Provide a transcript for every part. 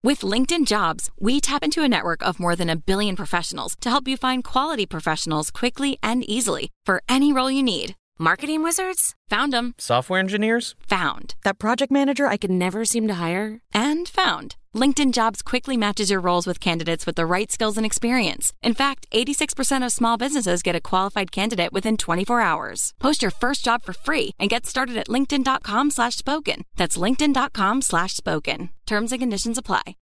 With LinkedIn Jobs, we tap into a network of more than 1 billion professionals to help you find quality professionals quickly and easily for any role you need. Marketing wizards? Found them. Software engineers? Found. That project manager I could never seem to hire? And found. LinkedIn Jobs quickly matches your roles with candidates with the right skills and experience. In fact, 86% of small businesses get a qualified candidate within 24 hours. Post your first job for free and get started at linkedin.com/spoken. That's linkedin.com/spoken. Terms and conditions apply.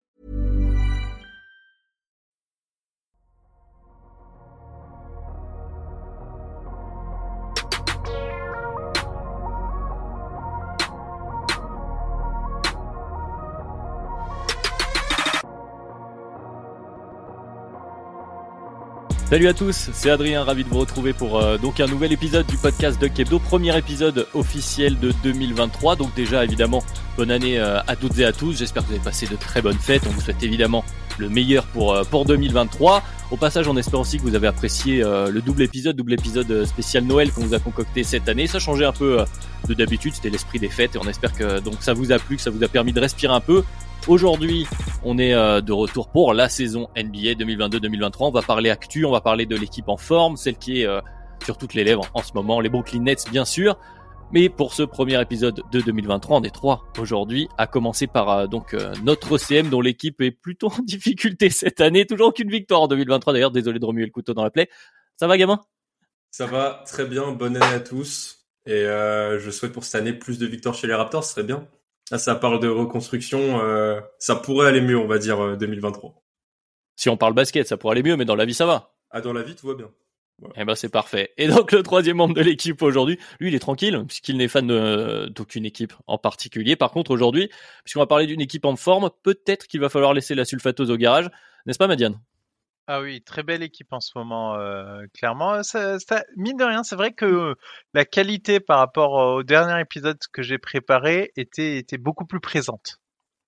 Salut à tous, c'est Adrien, ravi de vous retrouver pour donc un nouvel épisode du podcast Dunk Hebdo, premier épisode officiel de 2023. Donc déjà évidemment, bonne année à toutes et à tous, j'espère que vous avez passé de très bonnes fêtes, on vous souhaite évidemment le meilleur pour 2023. Au passage, on espère aussi que vous avez apprécié le double épisode spécial Noël qu'on vous a concocté cette année. Ça changeait un peu de d'habitude, c'était l'esprit des fêtes et on espère que donc ça vous a plu, que ça vous a permis de respirer un peu. Aujourd'hui, on est de retour pour la saison NBA 2022-2023. On va parler actu, on va parler de l'équipe en forme, celle qui est sur toutes les lèvres en ce moment, les Brooklyn Nets bien sûr. Mais pour ce premier épisode de 2023, on est 3 aujourd'hui, à commencer par notre OCM dont l'équipe est plutôt en difficulté cette année. Toujours aucune victoire en 2023 d'ailleurs, désolé de remuer le couteau dans la plaie. Ça va gamin ? Ça va très bien, bonne année à tous. Et je souhaite pour cette année plus de victoires chez les Raptors, ce serait bien. Là, ça parle de reconstruction, ça pourrait aller mieux, on va dire, 2023. Si on parle basket, ça pourrait aller mieux, mais dans la vie, ça va. Ah, dans la vie, tout va bien. Voilà. Eh ben, c'est parfait. Et donc, le troisième membre de l'équipe aujourd'hui, lui, il est tranquille, puisqu'il n'est fan d'aucune équipe en particulier. Par contre, aujourd'hui, puisqu'on va parler d'une équipe en forme, peut-être qu'il va falloir laisser la sulfateuse au garage. N'est-ce pas, Madiane ? Ah oui, très belle équipe en ce moment, clairement. Ça, mine de rien, c'est vrai que la qualité par rapport au dernier épisode que j'ai préparé était beaucoup plus présente.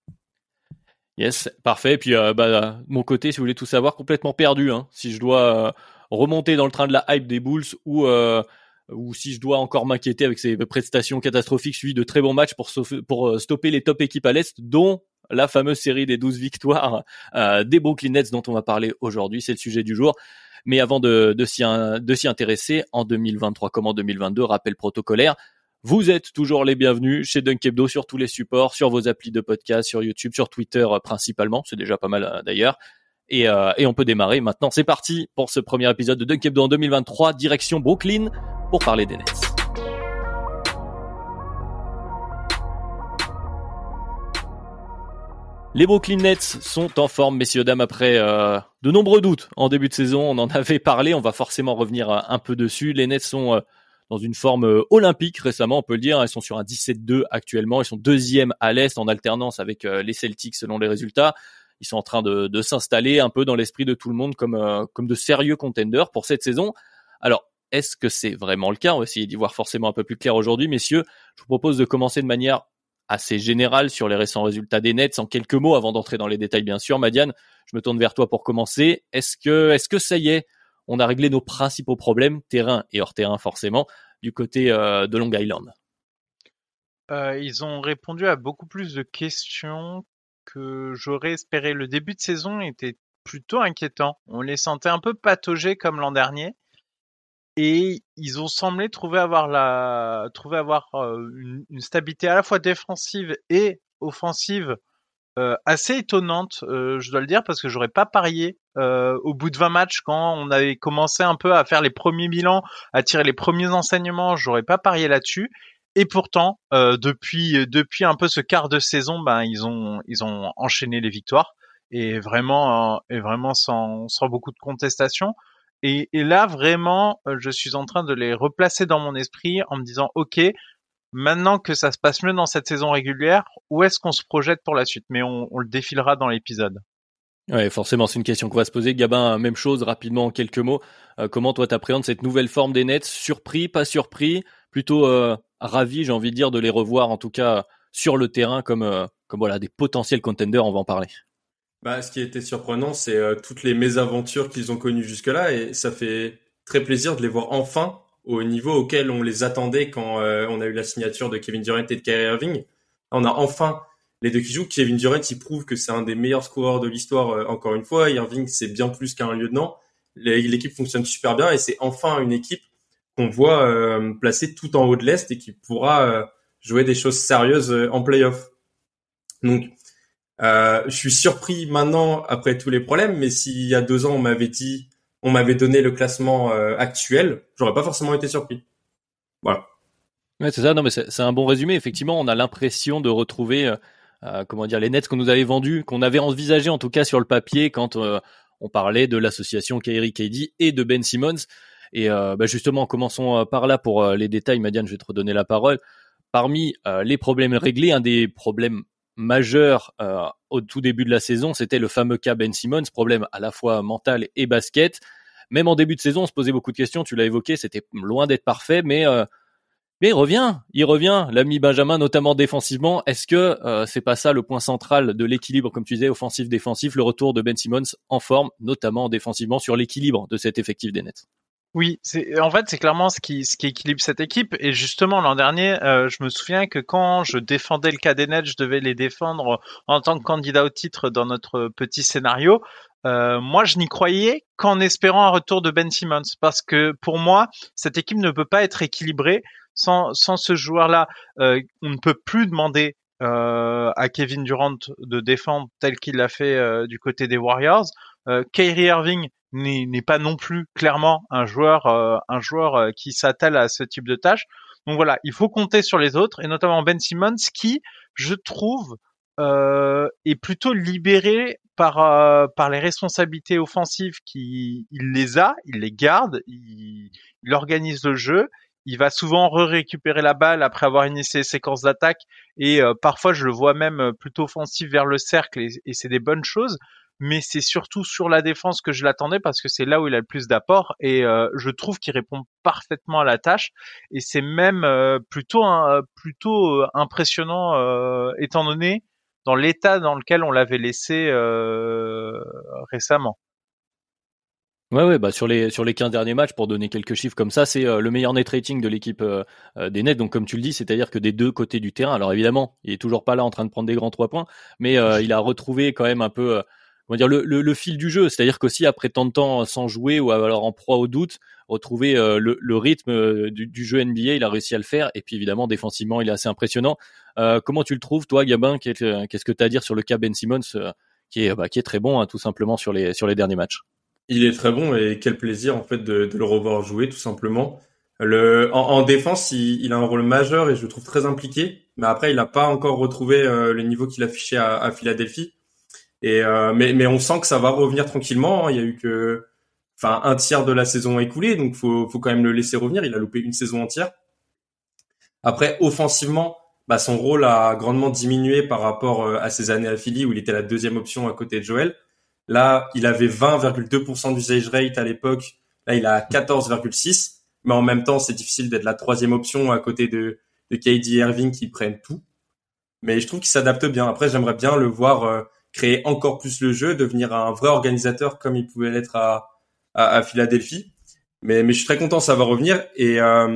Yes, parfait. Et puis, de mon côté, si vous voulez tout savoir, complètement perdu. Hein. Si je dois remonter dans le train de la hype des Bulls ou si je dois encore m'inquiéter avec ces prestations catastrophiques suivies de très bons matchs pour stopper les top équipes à l'Est, dont la fameuse série des 12 victoires des Brooklyn Nets dont on va parler aujourd'hui, c'est le sujet du jour. Mais avant de s'y intéresser, en 2023 comme en 2022, rappel protocolaire, vous êtes toujours les bienvenus chez Dunk Hebdo sur tous les supports, sur vos applis de podcast, sur YouTube, sur Twitter principalement, c'est déjà pas mal d'ailleurs. Et on peut démarrer maintenant. C'est parti pour ce premier épisode de Dunk Hebdo en 2023, direction Brooklyn pour parler des Nets. Les Brooklyn Nets sont en forme, messieurs, dames, après de nombreux doutes en début de saison. On en avait parlé, on va forcément revenir un peu dessus. Les Nets sont dans une forme olympique récemment, on peut le dire. Ils sont sur un 17-2 actuellement. Ils sont deuxième à l'Est en alternance avec les Celtics selon les résultats. Ils sont en train de s'installer un peu dans l'esprit de tout le monde comme de sérieux contenders pour cette saison. Alors, est-ce que c'est vraiment le cas ? On va essayer d'y voir forcément un peu plus clair aujourd'hui. Messieurs, je vous propose de commencer de manière assez général sur les récents résultats des Nets en quelques mots avant d'entrer dans les détails bien sûr. Madiane, je me tourne vers toi pour commencer. Est-ce que ça y est, on a réglé nos principaux problèmes, terrain et hors terrain forcément, du côté de Long Island ? Ils ont répondu à beaucoup plus de questions que j'aurais espéré. Le début de saison était plutôt inquiétant. On les sentait un peu pataugés comme l'an dernier. Et ils ont semblé trouver avoir une stabilité à la fois défensive et offensive assez étonnante, je dois le dire, parce que j'aurais pas parié au bout de 20 matchs quand on avait commencé un peu à faire les premiers bilans, à tirer les premiers enseignements, j'aurais pas parié là-dessus. Et pourtant, depuis un peu ce quart de saison, ils ont enchaîné les victoires et vraiment sans beaucoup de contestation. Et là, vraiment, je suis en train de les replacer dans mon esprit en me disant, OK, maintenant que ça se passe mieux dans cette saison régulière, où est-ce qu'on se projette pour la suite ? Mais on le défilera dans l'épisode. Ouais, forcément, c'est une question qu'on va se poser. Gabin, même chose, rapidement, en quelques mots. Comment toi t'appréhendes cette nouvelle forme des Nets ? Surpris, pas surpris ? Plutôt ravi, j'ai envie de dire, de les revoir, en tout cas, sur le terrain, comme voilà, des potentiels contenders, on va en parler. Ce qui était surprenant, c'est toutes les mésaventures qu'ils ont connues jusque-là, et ça fait très plaisir de les voir enfin au niveau auquel on les attendait quand on a eu la signature de Kevin Durant et de Kyrie Irving. On a enfin les deux qui jouent. Kevin Durant, il prouve que c'est un des meilleurs scoreurs de l'histoire, encore une fois. Irving, c'est bien plus qu'un lieutenant. L'équipe fonctionne super bien et c'est enfin une équipe qu'on voit placée tout en haut de l'Est et qui pourra jouer des choses sérieuses en play-off. Donc, je suis surpris maintenant après tous les problèmes, mais s'il y a 2 ans on m'avait donné le classement actuel, j'aurais pas forcément été surpris. Voilà. Ouais, c'est ça. Non, mais c'est un bon résumé. Effectivement, on a l'impression de retrouver, les Nets qu'on nous avait vendus, qu'on avait envisagé en tout cas sur le papier quand on parlait de l'association Kyrie KD et de Ben Simmons. Et justement, commençons par là pour les détails. Madiane, je vais te redonner la parole. Parmi les problèmes réglés, un des problèmes majeurs au tout début de la saison, c'était le fameux cas Ben Simmons, problème à la fois mental et basket. Même en début de saison, on se posait beaucoup de questions. Tu l'as évoqué, c'était loin d'être parfait, mais il revient, l'ami Benjamin, notamment défensivement. Est-ce que c'est pas ça le point central de l'équilibre, comme tu disais, offensif-défensif, le retour de Ben Simmons en forme, notamment défensivement, sur l'équilibre de cet effectif des Nets? Oui, c'est clairement ce qui équilibre cette équipe. Et justement, l'an dernier, je me souviens que quand je défendais le cas des Nets, je devais les défendre en tant que candidat au titre dans notre petit scénario. Moi, je n'y croyais qu'en espérant un retour de Ben Simmons, parce que pour moi, cette équipe ne peut pas être équilibrée sans ce joueur-là. On ne peut plus demander à Kevin Durant de défendre tel qu'il l'a fait du côté des Warriors. Kyrie Irving n'est pas non plus clairement un joueur qui s'attelle à ce type de tâches. Donc voilà, il faut compter sur les autres et notamment Ben Simmons qui, je trouve, est plutôt libéré par les responsabilités offensives il les garde, il organise le jeu. Il va souvent récupérer la balle après avoir initié les séquences d'attaque et parfois je le vois même plutôt offensif vers le cercle et c'est des bonnes choses. Mais c'est surtout sur la défense que je l'attendais parce que c'est là où il a le plus d'apport et je trouve qu'il répond parfaitement à la tâche et c'est même plutôt impressionnant étant donné dans l'état dans lequel on l'avait laissé récemment. Ouais, sur les 15 derniers matchs, pour donner quelques chiffres comme ça, c'est le meilleur net rating de l'équipe des Nets. Donc comme tu le dis, c'est-à-dire que des deux côtés du terrain. Alors évidemment, il est toujours pas là en train de prendre des grands 3 points, mais il a retrouvé quand même un peu le fil du jeu. C'est-à-dire qu'aussi après tant de temps sans jouer ou alors en proie au doute, retrouver le rythme du jeu NBA, il a réussi à le faire. Et puis évidemment, défensivement, il est assez impressionnant. Comment tu le trouves, toi, Gabin? Qu'est-ce que tu as à dire sur le cas Ben Simmons, qui est très bon, hein, tout simplement sur les derniers matchs? Il est très bon et quel plaisir en fait de le revoir jouer tout simplement. En défense, il a un rôle majeur et je le trouve très impliqué. Mais après, il n'a pas encore retrouvé le niveau qu'il affichait à Philadelphie. Et mais on sent que ça va revenir tranquillement. Il y a eu un tiers de la saison écoulée, donc faut quand même le laisser revenir. Il a loupé une saison entière. Après, offensivement, son rôle a grandement diminué par rapport à ses années à Philly où il était la deuxième option à côté de Joel. Là, il avait 20,2% d'usage rate à l'époque. Là, il a 14,6%. Mais en même temps, c'est difficile d'être la troisième option à côté de KD et Irving qui prennent tout. Mais je trouve qu'il s'adapte bien. Après, j'aimerais bien le voir créer encore plus le jeu, devenir un vrai organisateur comme il pouvait l'être à Philadelphie. Mais je suis très content, ça va revenir. Et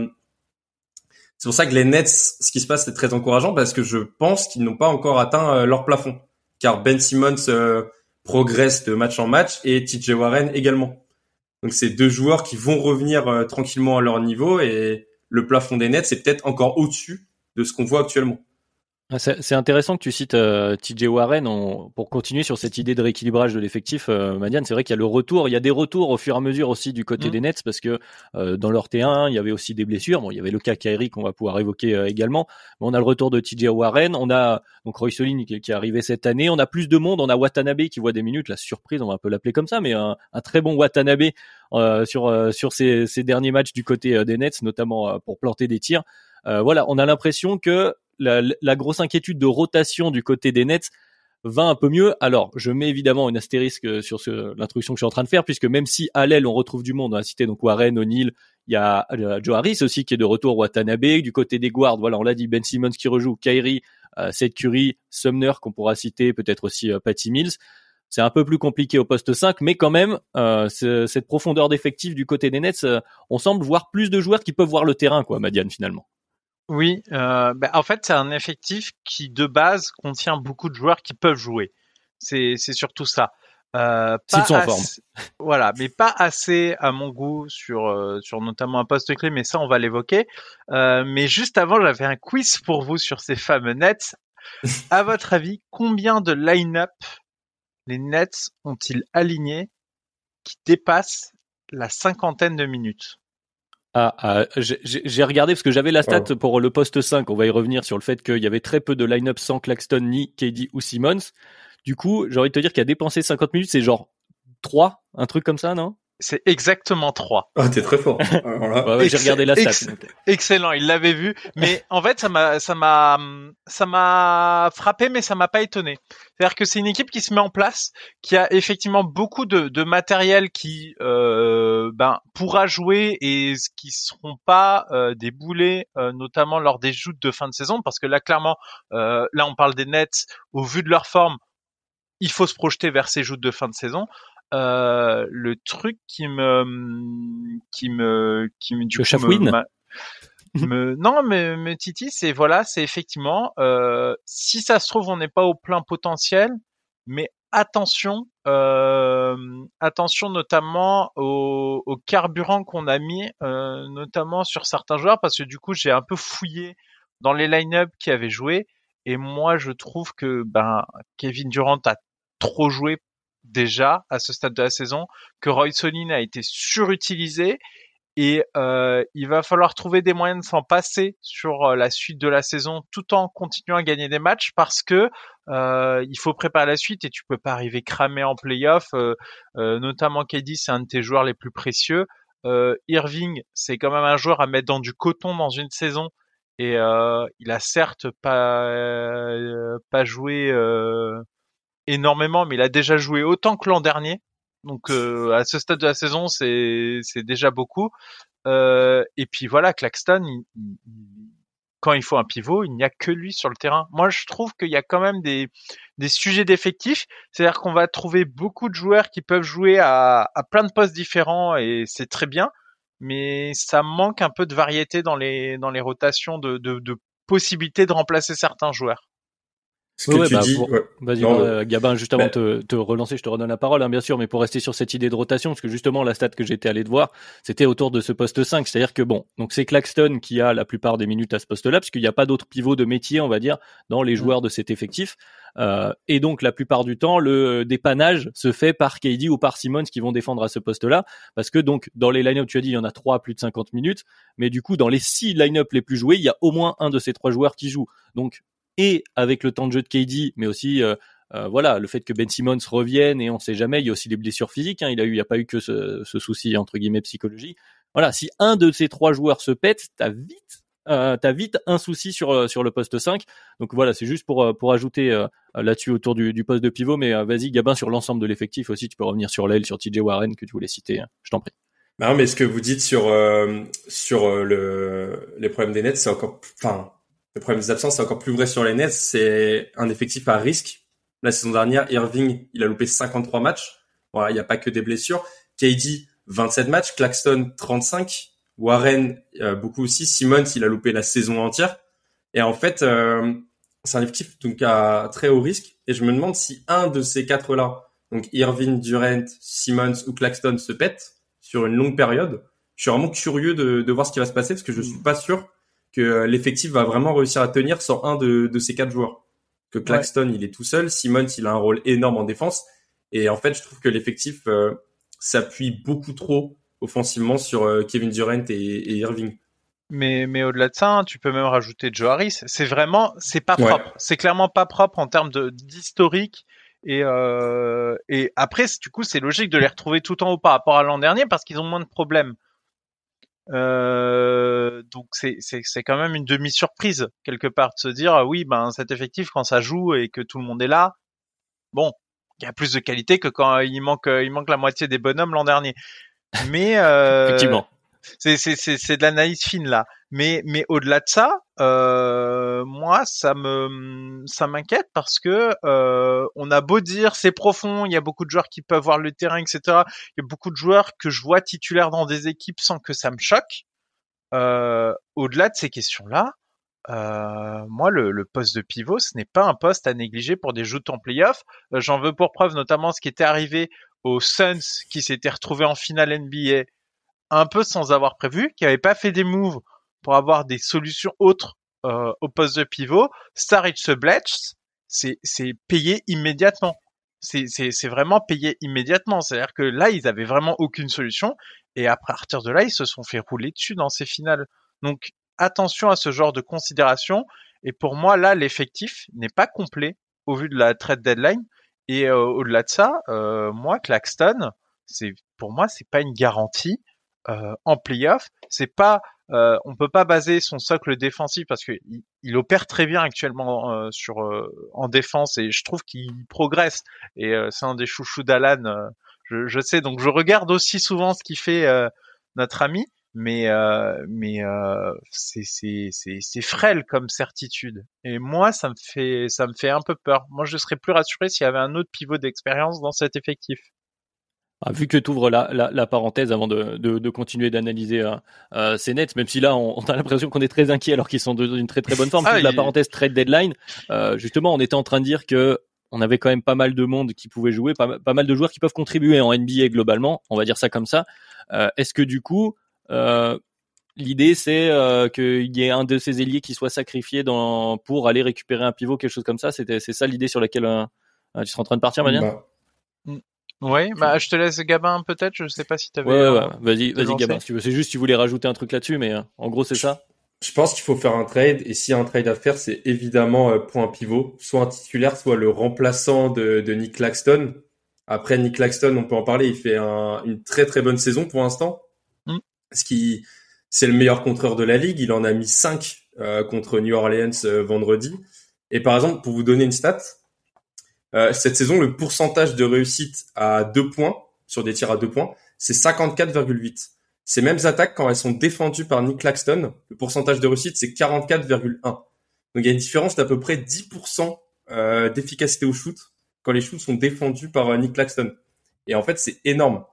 c'est pour ça que les Nets, ce qui se passe, c'est très encourageant parce que je pense qu'ils n'ont pas encore atteint leur plafond. Car Ben Simmons progresse de match en match et TJ Warren également. Donc c'est deux joueurs qui vont revenir tranquillement à leur niveau et le plafond des Nets c'est peut-être encore au-dessus de ce qu'on voit actuellement. C'est intéressant que tu cites TJ Warren pour continuer sur cette idée de rééquilibrage de l'effectif. Madiane, c'est vrai qu'il y a des retours au fur et à mesure aussi du côté des Nets parce que dans leur T1, il y avait aussi des blessures. Bon, il y avait le cas Kyrie qu'on va pouvoir évoquer également. Mais on a le retour de TJ Warren, on a donc Royce O'Neale qui est arrivé cette année, on a plus de monde, on a Watanabe qui voit des minutes, la surprise, on va un peu l'appeler comme ça, mais un très bon Watanabe sur ces derniers matchs du côté des Nets, notamment pour planter des tirs. On a l'impression que la grosse inquiétude de rotation du côté des Nets va un peu mieux. Alors, je mets évidemment une astérisque sur l'introduction que je suis en train de faire, puisque même si à l'aile, on retrouve du monde, on a cité donc Warren, O'Neal, il y a Joe Harris aussi qui est de retour, Watanabe. Du côté des guards, on l'a dit, Ben Simmons qui rejoue, Kyrie, Seth Curry, Sumner qu'on pourra citer, peut-être aussi Patty Mills. C'est un peu plus compliqué au poste 5, mais quand même, cette profondeur d'effectif du côté des Nets, on semble voir plus de joueurs qui peuvent voir le terrain, quoi, Madiane, finalement. Oui, en fait, c'est un effectif qui de base contient beaucoup de joueurs qui peuvent jouer. C'est surtout ça. S'ils Pas sont en forme. assez, voilà, mais pas assez à mon goût sur notamment un poste clé, mais ça on va l'évoquer. Mais juste avant, j'avais un quiz pour vous sur ces fameux Nets. À votre avis, combien de line-up les Nets ont-ils aligné qui dépassent la cinquantaine de minutes? J'ai regardé parce que j'avais la stat Wow. pour le poste 5. On va y revenir sur le fait qu'il y avait très peu de line-up sans Claxton, ni KD ou Simmons. Du coup, j'ai envie de te dire qu'il a dépensé 50 minutes, c'est genre 3, un truc comme ça, non? C'est exactement 3. Ah, t'es très fort. Alors là, Ouais, j'ai regardé la stat. Donc. Excellent, il l'avait vu, mais en fait ça m'a frappé, mais ça m'a pas étonné. C'est-à-dire que c'est une équipe qui se met en place, qui a effectivement beaucoup de matériel qui pourra jouer et qui seront pas des boulets, notamment lors des joutes de fin de saison, parce que là clairement, là on parle des Nets, au vu de leur forme, il faut se projeter vers ces joutes de fin de saison. Le truc qui me du Le coup chafouine. non mais Titi, c'est voilà, c'est effectivement si ça se trouve on n'est pas au plein potentiel, mais attention notamment au carburant qu'on a mis notamment sur certains joueurs, parce que du coup j'ai un peu fouillé dans les line-up qui avaient joué, et moi je trouve que Kevin Durant a trop joué déjà à ce stade de la saison, que Royce O'Neal a été surutilisé, et il va falloir trouver des moyens de s'en passer sur la suite de la saison, tout en continuant à gagner des matchs, parce que il faut préparer la suite et tu peux pas arriver cramé en play-off. Notamment KD, c'est un de tes joueurs les plus précieux. Irving, c'est quand même un joueur à mettre dans du coton dans une saison, et il a certes pas joué énormément, mais il a déjà joué autant que l'an dernier. Donc à ce stade de la saison, c'est déjà beaucoup. Et puis voilà, Claxton, quand il faut un pivot, il n'y a que lui sur le terrain. Moi, je trouve qu'il y a quand même des sujets d'effectifs. C'est-à-dire qu'on va trouver beaucoup de joueurs qui peuvent jouer à plein de postes différents, et c'est très bien. Mais ça manque un peu de variété dans les rotations de possibilités de remplacer certains joueurs. ce Ouais, que ouais, tu bah, dis, ouais. vas-y, Non, Gabin, juste avant bah, de te relancer, je te redonne la parole, hein, bien sûr, mais pour rester sur cette idée de rotation, parce que justement, la stat que j'étais allé te voir, c'était autour de ce poste 5, c'est-à-dire que bon, donc c'est Claxton qui a la plupart des minutes à ce poste-là, parce qu'il n'y a pas d'autres pivots de métier, on va dire, dans les joueurs de cet effectif, et donc la plupart du temps, le dépannage se fait par KD ou par Simmons qui vont défendre à ce poste-là, parce que donc, dans les line-up, tu as dit, il y en a 3 à plus de 50 minutes, mais du coup, dans les 6 line-up les plus joués, il y a au moins un de ces 3 joueurs qui joue. Donc, et avec le temps de jeu de KD, mais aussi voilà, le fait que Ben Simmons revienne, et on sait jamais, il y a aussi des blessures physiques, hein, il y a pas eu que ce souci entre guillemets psychologie. Voilà, si un de ces 3 joueurs se pète, t'as vite un souci sur le poste 5. Donc voilà, c'est juste pour ajouter là-dessus autour du poste de pivot, mais vas-y Gabin, sur l'ensemble de l'effectif aussi, tu peux revenir sur l'aile, sur TJ Warren que tu voulais citer, hein. Je t'en prie. bah non, mais ce que vous dites sur les problèmes des Nets, c'est encore, enfin, le problème des absences, c'est encore plus vrai sur les Nets. C'est un effectif à risque. La saison dernière, Irving, il a loupé 53 matchs. Voilà, il n'y a pas que des blessures. KD, 27 matchs. Claxton, 35. Warren, beaucoup aussi. Simmons, il a loupé la saison entière. Et en fait, c'est un effectif donc à très haut risque. Et je me demande si un de ces quatre-là, donc Irving, Durant, Simmons ou Claxton, se pète sur une longue période. Je suis vraiment curieux de voir ce qui va se passer, parce que je suis pas sûr que l'effectif va vraiment réussir à tenir sans un de ces 4 joueurs. Que Ouais. Claxton, il est tout seul, Simmons, il a un rôle énorme en défense, et en fait, je trouve que l'effectif s'appuie beaucoup trop offensivement sur Kevin Durant et Irving. Mais au-delà de ça, hein, tu peux même rajouter Joe Harris. C'est pas Ouais. propre. C'est clairement pas propre en termes d'historique. Et après, du coup, c'est logique de les retrouver tout en haut par rapport à l'an dernier, parce qu'ils ont moins de problèmes. Donc c'est quand même une demi-surprise quelque part de se dire oui, ben cet effectif, quand ça joue et que tout le monde est là, bon, il y a plus de qualité que quand il manque la moitié des bonhommes l'an dernier. Mais Effectivement. c'est de l'analyse fine là. Mais au-delà de ça, moi ça m'inquiète, parce que on a beau dire c'est profond, il y a beaucoup de joueurs qui peuvent voir le terrain, etc. Il y a beaucoup de joueurs que je vois titulaires dans des équipes sans que ça me choque. Au-delà de ces questions-là, Moi, le poste de pivot, ce n'est pas un poste à négliger pour des joutes en play-off. J'en veux pour preuve notamment ce qui était arrivé aux Suns qui s'étaient retrouvés en finale NBA un peu sans avoir prévu, qui n'avaient pas fait des moves pour avoir des solutions autres au poste de pivot. Staric Bletch, c'est payé immédiatement. C'est vraiment payé immédiatement. C'est-à-dire que là, ils avaient vraiment aucune solution. Et à partir de là, ils se sont fait rouler dessus dans ces finales. Donc, attention à ce genre de considération. Et pour moi, là, l'effectif n'est pas complet au vu de la trade deadline. Et au-delà de ça, moi, Claxton, pour moi, c'est pas une garantie en playoff. C'est pas, on peut pas baser son socle défensif parce que il opère très bien actuellement en défense et je trouve qu'il progresse. Et c'est un des chouchous d'Alan. Je sais, donc je regarde aussi souvent ce qu'il fait notre ami. Mais c'est frêle comme certitude. Et moi, ça me fait un peu peur. Moi, je serais plus rassuré s'il y avait un autre pivot d'expérience dans cet effectif. Vu que tu ouvres la parenthèse avant de continuer d'analyser ces Nets, même si là on a l'impression qu'on est très inquiet alors qu'ils sont dans une très très bonne forme. La parenthèse trade deadline, justement, on était en train de dire que on avait quand même pas mal de monde qui pouvait jouer, pas mal de joueurs qui peuvent contribuer en NBA globalement. On va dire ça comme ça. Est-ce que du coup l'idée c'est qu'il y ait un de ces ailiers qui soit sacrifié pour aller récupérer un pivot, quelque chose comme ça? C'est ça l'idée sur laquelle tu seras en train de partir, Mania? Ouais, je te laisse Gabin peut-être, je sais pas si t'avais. Ouais. Vas-y Gabin, si tu veux. C'est juste si tu voulais rajouter un truc là-dessus, mais en gros c'est ça. Je pense qu'il faut faire un trade, et s'il y a un trade à faire, c'est évidemment pour un pivot, soit un titulaire, soit le remplaçant de Nick Claxton. Après Nick Claxton, on peut en parler, il fait une très très bonne saison pour l'instant. C'est le meilleur contreur de la ligue, il en a mis 5 contre New Orleans vendredi. Et par exemple, pour vous donner une stat, cette saison, le pourcentage de réussite à 2 points, sur des tirs à 2 points, c'est 54,8. Ces mêmes attaques, quand elles sont défendues par Nick Claxton, le pourcentage de réussite, c'est 44,1. Donc il y a une différence d'à peu près 10% d'efficacité au shoot quand les shoots sont défendus par Nick Claxton. Et en fait, c'est énorme.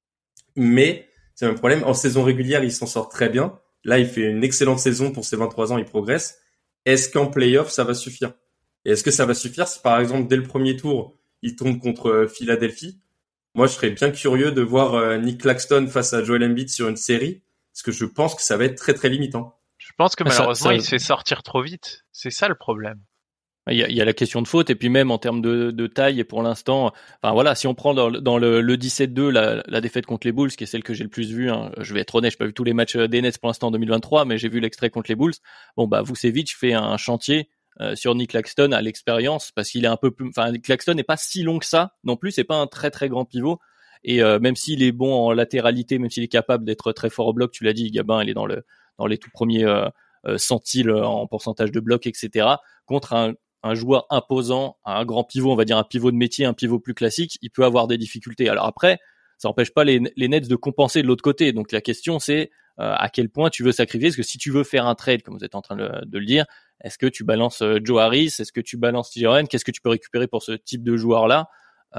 Mais c'est un problème. En saison régulière, il s'en sort très bien. Là, il fait une excellente saison pour ses 23 ans, il progresse. Est-ce qu'en playoff, ça va suffire? Et est-ce que ça va suffire si, par exemple, dès le premier tour, il tombe contre Philadelphie? Moi, je serais bien curieux de voir Nick Claxton face à Joel Embiid sur une série, parce que je pense que ça va être très, très limitant. Je pense que malheureusement, il se fait sortir trop vite. C'est ça le problème. Il y a la question de faute, et puis même en termes de taille, et pour l'instant, enfin voilà, si on prend dans le 17-2 la défaite contre les Bulls, qui est celle que j'ai le plus vue, hein, je vais être honnête, j'ai pas vu tous les matchs des Nets pour l'instant en 2023, mais j'ai vu l'extrait contre les Bulls. Vucevic fait un chantier sur Nick Claxton à l'expérience, parce qu'il est un peu plus, enfin Claxton n'est pas si long que ça non plus, c'est pas un très très grand pivot, et même s'il est bon en latéralité, même s'il est capable d'être très fort au bloc, tu l'as dit, Gabin, il est dans les tout premiers centiles en pourcentage de bloc, etc. Contre un joueur imposant, un grand pivot, on va dire un pivot de métier, un pivot plus classique, il peut avoir des difficultés. Alors après, ça n'empêche pas les Nets de compenser de l'autre côté. Donc la question c'est à quel point tu veux sacrifier. Parce que si tu veux faire un trade, comme vous êtes en train de le dire, est-ce que tu balances Joe Harris? Est-ce que tu balances TJ Warren? Qu'est-ce que tu peux récupérer pour ce type de joueur-là?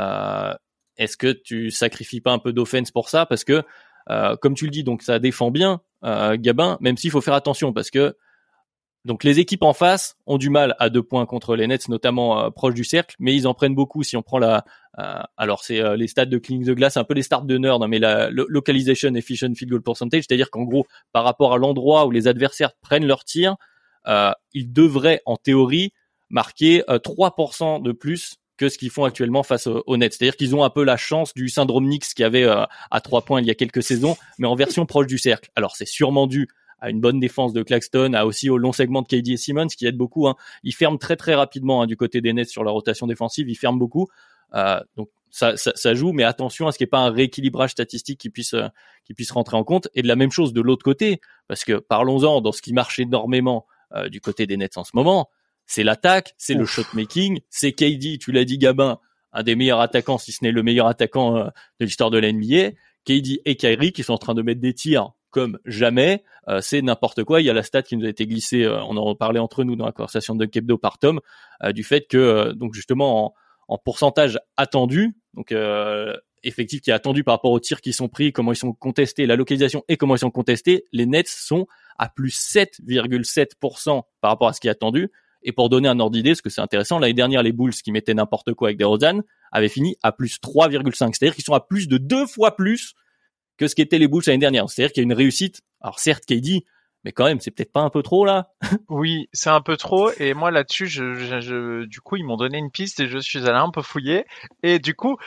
Est-ce que tu sacrifies pas un peu d'offense pour ça? Parce que, comme tu le dis, donc ça défend bien Gabin, même s'il faut faire attention, parce que donc les équipes en face ont du mal à 2 points contre les Nets, notamment proches du cercle, mais ils en prennent beaucoup. Si on prend alors c'est les stats de cleaning the glass, un peu les stats de nerd, hein, mais la localization efficient field goal percentage, c'est-à-dire qu'en gros, par rapport à l'endroit où les adversaires prennent leurs tirs, ils devraient en théorie marquer 3% de plus que ce qu'ils font actuellement face aux Nets. C'est-à-dire qu'ils ont un peu la chance du syndrome Knicks qui avait à 3 points il y a quelques saisons, mais en version proche du cercle. Alors c'est sûrement dû à une bonne défense de Claxton, à aussi au long segment de KD et Simmons qui aide beaucoup. Hein. Ils ferment très très rapidement du côté des Nets sur la rotation défensive, ils ferment beaucoup. Donc ça joue, mais attention à ce qu'il n'y ait pas un rééquilibrage statistique qui puisse rentrer en compte. Et de la même chose de l'autre côté, parce que parlons-en dans ce qui marche énormément du côté des Nets en ce moment, c'est l'attaque, c'est le shot-making, c'est KD, tu l'as dit Gabin, un des meilleurs attaquants, si ce n'est le meilleur attaquant de l'histoire de la NBA. KD et Kyrie qui sont en train de mettre des tirs comme jamais, c'est n'importe quoi. Il y a la stat qui nous a été glissée, on en parlait entre nous dans la conversation de Kebdo par Tom, du fait que donc justement en pourcentage attendu, donc effectif qui est attendu par rapport aux tirs qui sont pris, comment ils sont contestés, la localisation et comment ils sont contestés, les Nets sont à plus 7,7% par rapport à ce qui est attendu. Et pour donner un ordre d'idée, parce que c'est intéressant, l'année dernière, les Bulls qui mettaient n'importe quoi avec DeRozan avaient fini à plus 3,5. C'est-à-dire qu'ils sont à plus de 2 fois plus que ce qu'étaient les Bulls l'année dernière. C'est-à-dire qu'il y a une réussite. Alors certes, KD, mais quand même, c'est peut-être pas un peu trop là. Oui, c'est un peu trop. Et moi là-dessus, du coup, ils m'ont donné une piste et je suis allé un peu fouiller. Et du coup,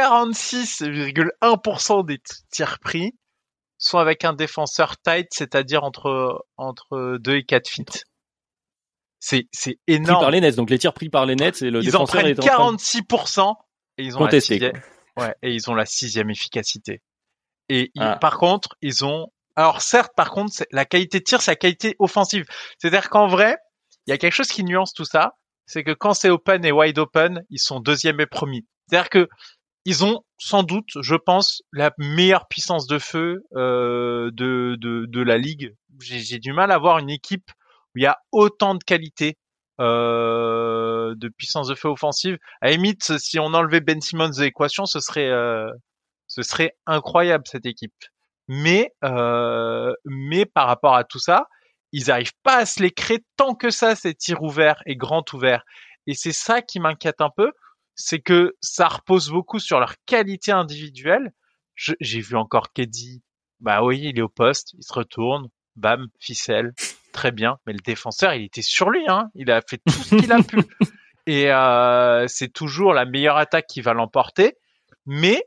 46,1% des tirs pris sont avec un défenseur tight, c'est-à-dire entre 2 et 4 feet. C'est Pris énorme. par les Nets. Donc les tirs pris par les Nets et le Ils en défenseur prennent est en train 46% et ils ont contesté, la 6e. Ouais, et ils ont la 6e efficacité. Et Ah. par contre, alors certes, par contre, la qualité de tir, c'est la qualité offensive. C'est-à-dire qu'en vrai, il y a quelque chose qui nuance tout ça, c'est que quand c'est open et wide open, ils sont 2e et premier. C'est-à-dire que ils ont sans doute, je pense, la meilleure puissance de feu de la ligue. J'ai du mal à voir une équipe où il y a autant de qualité de puissance de feu offensive. À la limite, si on enlevait Ben Simmons de l'équation, ce serait incroyable cette équipe. Mais par rapport à tout ça, ils arrivent pas à se les créer tant que ça, ces tirs ouverts et grands ouverts. Et c'est ça qui m'inquiète un peu, c'est que ça repose beaucoup sur leur qualité individuelle. J'ai vu encore KD, bah oui, il est au poste, il se retourne, bam, ficelle, très bien. Mais le défenseur, il était sur lui, hein. Il a fait tout ce qu'il a pu. Et c'est toujours la meilleure attaque qui va l'emporter. Mais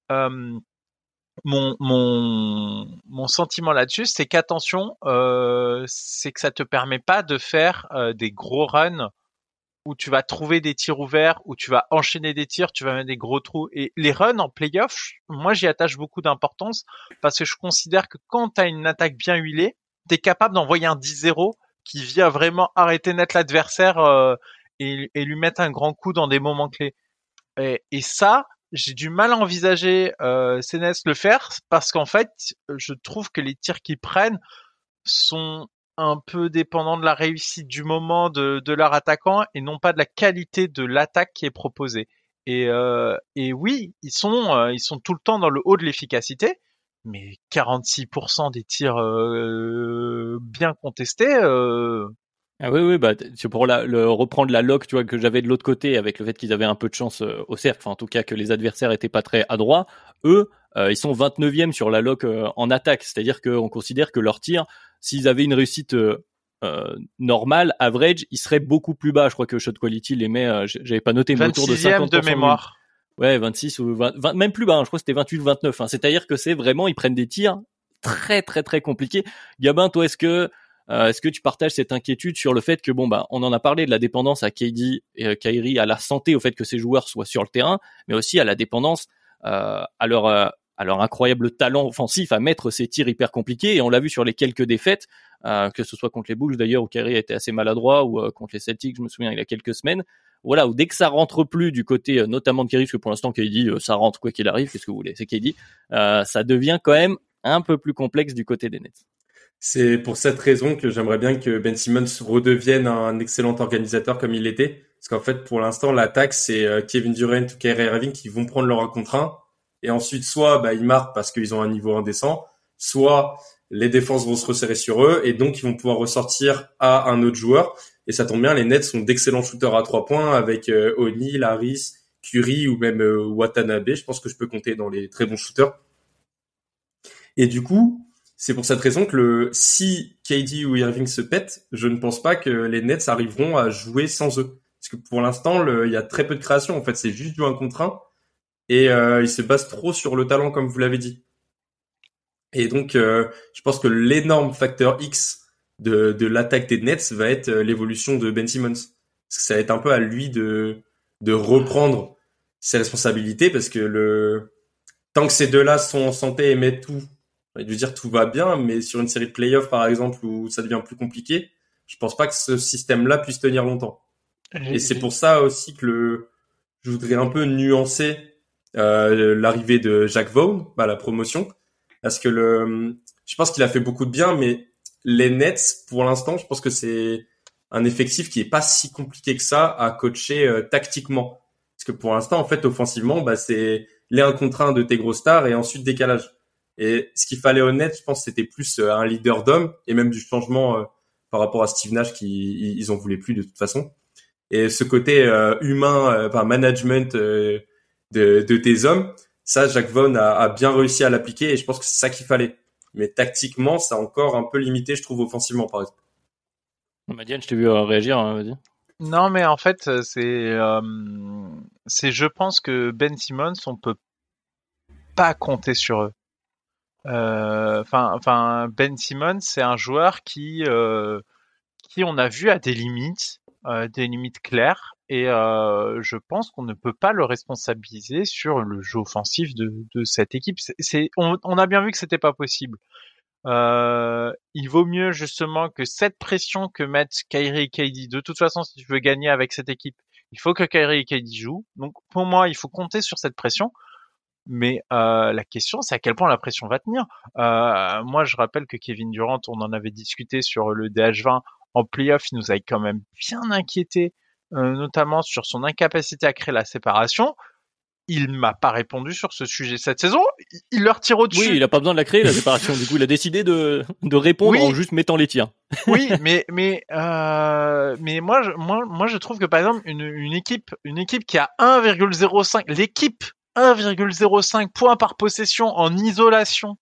mon sentiment là-dessus, c'est qu'attention, c'est que ça te permet pas de faire des gros runs où tu vas trouver des tirs ouverts, où tu vas enchaîner des tirs, tu vas mettre des gros trous. Et les runs en playoff, moi j'y attache beaucoup d'importance parce que je considère que quand tu as une attaque bien huilée, tu es capable d'envoyer un 10-0 qui vient vraiment arrêter net l'adversaire et lui mettre un grand coup dans des moments clés. Et ça, j'ai du mal à envisager CNES le faire parce qu'en fait, je trouve que les tirs qu'ils prennent sont un peu dépendants de la réussite du moment de leur attaquant et non pas de la qualité de l'attaque qui est proposée. Et oui, ils sont tout le temps dans le haut de l'efficacité, mais 46% des tirs bien contestés. Ah oui, bah c'est pour reprendre la loc, tu vois, que j'avais de l'autre côté avec le fait qu'ils avaient un peu de chance au cercle, enfin en tout cas que les adversaires étaient pas très adroits. Eux, ils sont 29e sur la loc en attaque, c'est-à-dire qu'on considère que leurs tirs, s'ils avaient une réussite normale, average, ils seraient beaucoup plus bas. Je crois que shot quality les met, j'avais pas noté, mais autour de 50% de mémoire. Ouais, 26 ou 20, même plus bas, hein, je crois que c'était 28 ou 29. Hein. C'est-à-dire que c'est vraiment, ils prennent des tirs très très très compliqués. Gabin, toi, est-ce que tu partages cette inquiétude sur le fait que on en a parlé de la dépendance à KD et Kyrie, à la santé, au fait que ces joueurs soient sur le terrain, mais aussi à la dépendance à leur incroyable talent offensif à mettre ces tirs hyper compliqués. Et on l'a vu sur les quelques défaites, que ce soit contre les Bulls d'ailleurs où Kyrie a été assez maladroit, ou contre les Celtics, je me souviens il y a quelques semaines. Voilà, où dès que ça rentre plus du côté notamment de Kyrie, parce que pour l'instant KD ça rentre quoi qu'il arrive, qu'est-ce que vous voulez, c'est KD, ça devient quand même un peu plus complexe du côté des Nets. C'est pour cette raison que j'aimerais bien que Ben Simmons redevienne un excellent organisateur comme il l'était. Parce qu'en fait, pour l'instant, l'attaque, c'est Kevin Durant ou Kyrie Irving qui vont prendre leur 1 contre 1. Et ensuite, soit ils marquent parce qu'ils ont un niveau indécent, soit les défenses vont se resserrer sur eux et donc ils vont pouvoir ressortir à un autre joueur. Et ça tombe bien, les Nets sont d'excellents shooters à 3 points avec O'Neal, Harris, Curry ou même Watanabe. Je pense que je peux compter dans les très bons shooters. Et du coup, c'est pour cette raison que si KD ou Irving se pètent, je ne pense pas que les Nets arriveront à jouer sans eux. Parce que pour l'instant, il y a très peu de création. En fait, c'est juste du 1 contre 1. Et ils se basent trop sur le talent, comme vous l'avez dit. Et donc, je pense que l'énorme facteur X de l'attaque des Nets va être l'évolution de Ben Simmons. Parce que ça va être un peu à lui de reprendre ses responsabilités, parce que tant que ces deux-là sont en santé et mettent tout, je veux dire tout va bien, mais sur une série de playoffs par exemple où ça devient plus compliqué, je pense pas que ce système-là puisse tenir longtemps. Et c'est pour ça aussi que je voudrais un peu nuancer l'arrivée de Jacques Vaughn, la promotion, parce que je pense qu'il a fait beaucoup de bien, mais les Nets pour l'instant, je pense que c'est un effectif qui est pas si compliqué que ça à coacher tactiquement, parce que pour l'instant en fait offensivement, c'est les 1 contre 1 de tes gros stars et ensuite décalage. Et ce qu'il fallait au Nets, je pense, c'était plus un leader d'homme et même du changement par rapport à Steve Nash qui ils en voulaient plus de toute façon. Et ce côté humain, management de tes hommes, ça, Jacques Vaughn a bien réussi à l'appliquer et je pense que c'est ça qu'il fallait. Mais tactiquement, ça a encore un peu limité, je trouve, offensivement, par exemple. Madiane, je t'ai vu réagir, hein, vas-y. Non, mais en fait, je pense que Ben Simmons, on peut pas compter sur eux. Ben Simmons, c'est un joueur qui on a vu à des limites claires, et je pense qu'on ne peut pas le responsabiliser sur le jeu offensif de cette équipe. On a bien vu que c'était pas possible. Il vaut mieux justement que cette pression que mettent Kyrie et KD. De toute façon, si tu veux gagner avec cette équipe, il faut que Kyrie et KD jouent. Donc pour moi, il faut compter sur cette pression. Mais la question, c'est à quel point la pression va tenir. Moi, je rappelle que Kevin Durant, on en avait discuté sur le DH20 en playoff, il nous avait quand même bien inquiété, notamment sur son incapacité à créer la séparation. Il m'a pas répondu sur ce sujet cette saison. Il leur tire au-dessus. Oui, il a pas besoin de la créer, la séparation. Du coup, il a décidé de répondre en juste mettant les tirs. Oui, mais moi, je trouve que par exemple, une équipe qui a 1,05, l'équipe 1,05 points par possession en isolation,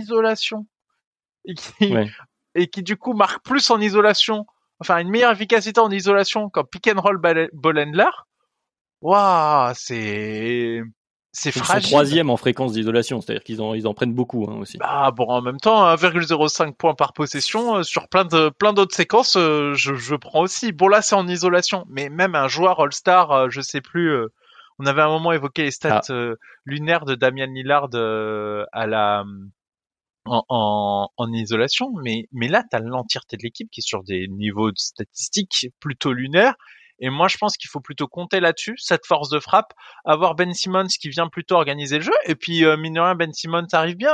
et qui du coup marque plus en isolation, enfin une meilleure efficacité en isolation qu'en pick and roll ball handler. Waouh, c'est fragile. Ils sont 3e en fréquence d'isolation, c'est-à-dire qu'ils en prennent beaucoup aussi. Bah bon, en même temps, 1,05 points par possession sur plein d'autres séquences, je prends aussi. Bon là, c'est en isolation, mais même un joueur All-Star, je sais plus. On avait un moment évoqué les stats lunaires de Damian Lillard en isolation, mais là t'as l'entièreté de l'équipe qui est sur des niveaux de statistiques plutôt lunaires. Et moi, je pense qu'il faut plutôt compter là-dessus, cette force de frappe, avoir Ben Simmons qui vient plutôt organiser le jeu. Et puis, mine de rien, Ben Simmons arrive bien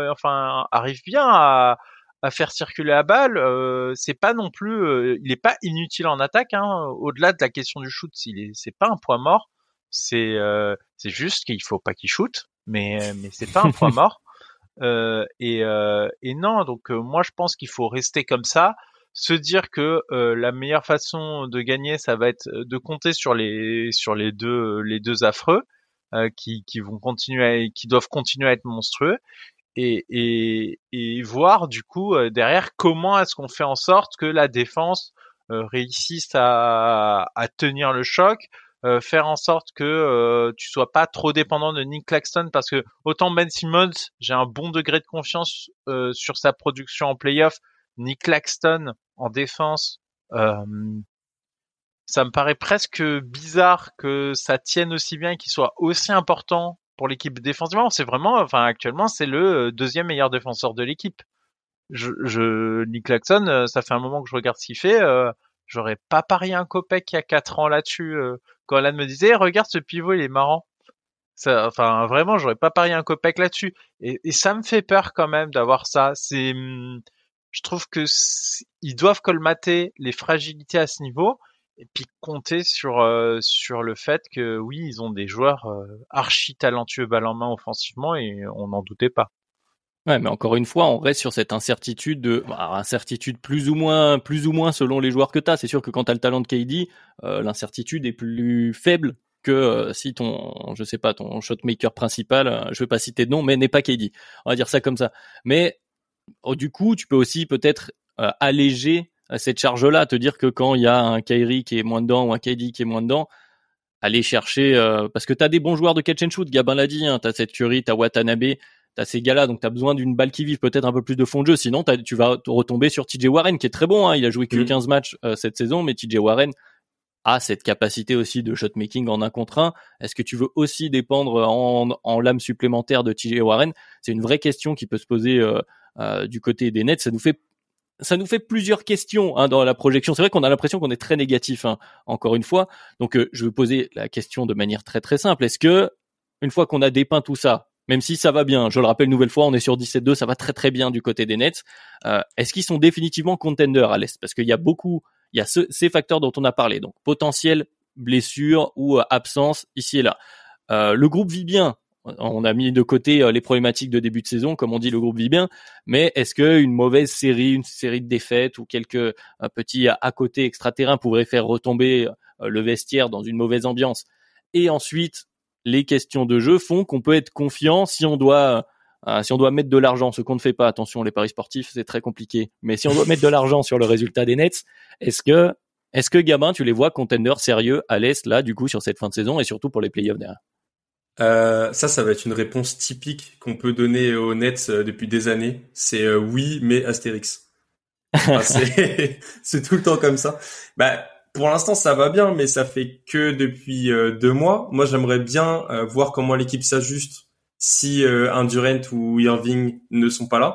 à faire circuler la balle. C'est pas non plus, il est pas inutile en attaque. Au-delà de la question du shoot, c'est pas un point mort. C'est juste qu'il faut pas qu'il shoot, mais c'est pas un point mort. Et non, donc moi, je pense qu'il faut rester comme ça. Se dire que la meilleure façon de gagner, ça va être de compter sur les deux affreux qui doivent continuer à être monstrueux, et voir du coup derrière comment est-ce qu'on fait en sorte que la défense réussisse à tenir le choc, faire en sorte que tu sois pas trop dépendant de Nick Claxton, parce que autant Ben Simmons, j'ai un bon degré de confiance sur sa production en playoff. Nick Claxton en défense, ça me paraît presque bizarre que ça tienne aussi bien et qu'il soit aussi important pour l'équipe défensivement. C'est vraiment, actuellement, c'est le deuxième meilleur défenseur de l'équipe. Nick Claxton, ça fait un moment que je regarde ce qu'il fait. J'aurais pas parié un copec il y a 4 ans là-dessus. Quand Alan me disait, regarde ce pivot, il est marrant. Vraiment, j'aurais pas parié un copec là-dessus. Et ça me fait peur quand même d'avoir ça. Je trouve que ils doivent colmater les fragilités à ce niveau, et puis compter sur le fait que oui, ils ont des joueurs archi talentueux balle en main offensivement, et on n'en doutait pas. Ouais, mais encore une fois, on reste sur cette incertitude incertitude plus ou moins selon les joueurs que t'as. C'est sûr que quand t'as le talent de KD, l'incertitude est plus faible que si ton shotmaker principal, je vais pas citer de nom, mais n'est pas KD. On va dire ça comme ça. Mais du coup, tu peux aussi peut-être alléger cette charge-là, te dire que quand il y a un Kyrie qui est moins dedans ou un KD qui est moins dedans, aller chercher, parce que t'as des bons joueurs de catch and shoot, Gabin l'a dit, t'as cette Curry, t'as Watanabe, t'as ces gars-là, donc t'as besoin d'une balle qui vive, peut-être un peu plus de fond de jeu, sinon tu vas retomber sur TJ Warren qui est très bon, il a joué que 15 matchs cette saison, mais TJ Warren a cette capacité aussi de shot-making en 1 contre 1. Est-ce que tu veux aussi dépendre en lame supplémentaire de TJ Warren? C'est une vraie question qui peut se poser du côté des Nets. Ça nous fait plusieurs questions dans la projection. C'est vrai qu'on a l'impression qu'on est très négatif, encore une fois. Donc je vais poser la question de manière très très simple. Est-ce que, une fois qu'on a dépeint tout ça, même si ça va bien, je le rappelle une nouvelle fois, on est sur 17-2, ça va très très bien du côté des Nets, est-ce qu'ils sont définitivement contenders à l'Est? Parce qu'il y a ces facteurs dont on a parlé, donc potentiel blessure ou absence ici et là. Le groupe vit bien. on a mis de côté les problématiques de début de saison, comme on dit, le groupe vit bien, mais est-ce que une mauvaise série, une série de défaites ou quelques petits à côté extra-terrain pourraient faire retomber le vestiaire dans une mauvaise ambiance? Et ensuite, les questions de jeu font qu'on peut être confiant si on doit mettre de l'argent, ce qu'on ne fait pas. Attention, les paris sportifs, c'est très compliqué. Mais si on doit mettre de l'argent sur le résultat des Nets, est-ce que Gabin, tu les vois contenders sérieux à l'Est, là, du coup, sur cette fin de saison et surtout pour les playoffs derrière? Ça va être une réponse typique qu'on peut donner aux Nets depuis des années. C'est oui, mais Astérix. Enfin, c'est tout le temps comme ça. Bah, pour l'instant, ça va bien, mais ça fait que depuis 2 mois. Moi, j'aimerais bien voir comment l'équipe s'ajuste si un Durant ou Irving ne sont pas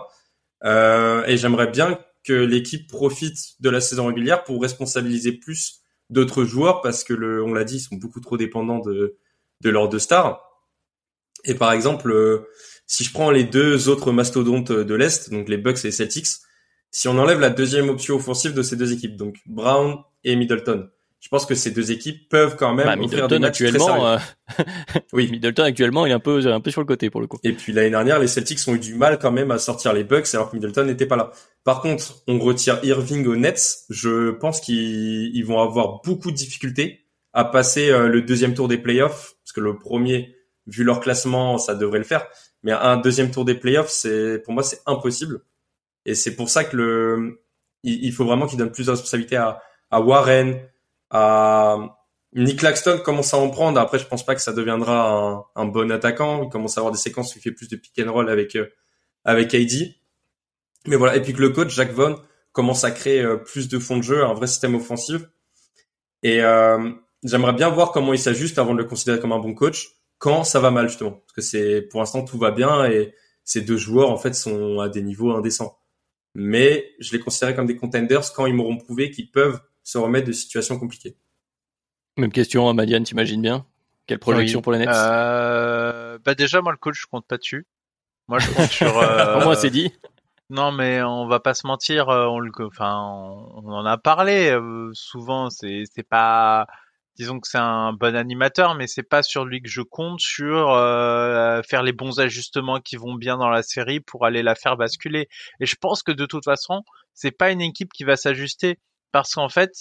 là. Et j'aimerais bien que l'équipe profite de la saison régulière pour responsabiliser plus d'autres joueurs parce que on l'a dit, ils sont beaucoup trop dépendants de leurs deux stars. Et par exemple, si je prends les deux autres mastodontes de l'Est, donc les Bucks et les Celtics, si on enlève la deuxième option offensive de ces deux équipes, donc Brown et Middleton, je pense que ces deux équipes peuvent quand même offrir des matchs très sérieux. Oui, Middleton actuellement, il est un peu sur le côté pour le coup. Et puis l'année dernière, les Celtics ont eu du mal quand même à sortir les Bucks alors que Middleton n'était pas là. Par contre, on retire Irving aux Nets, je pense qu'ils vont avoir beaucoup de difficultés à passer le deuxième tour des playoffs, parce que le premier, vu leur classement, ça devrait le faire. Mais un deuxième tour des playoffs, pour moi, c'est impossible. Et c'est pour ça que il faut vraiment qu'ils donnent plus de responsabilité à Warren, à Nick Claxton commence à en prendre. Après, je pense pas que ça deviendra un bon attaquant. Il commence à avoir des séquences où il fait plus de pick and roll avec KD. Mais voilà. Et puis que le coach, Jacques Vaughn, commence à créer plus de fond de jeu, un vrai système offensif. Et j'aimerais bien voir comment il s'ajuste avant de le considérer comme un bon coach quand ça va mal, justement. Parce que pour l'instant, tout va bien et ces deux joueurs, en fait, sont à des niveaux indécents. Mais je les considérais comme des contenders quand ils m'auront prouvé qu'ils peuvent se remettre de situations compliquées. Même question à Madiane, t'imagines bien? Quelle projection pour les Nets? Déjà, moi, le coach, je compte pas dessus. Moi, je compte sur... Moi, c'est dit. Non, mais on va pas se mentir, on en a parlé souvent. C'est pas, disons que c'est un bon animateur, mais c'est pas sur lui que je compte sur faire les bons ajustements qui vont bien dans la série pour aller la faire basculer. Et je pense que de toute façon, c'est pas une équipe qui va s'ajuster parce qu'en fait,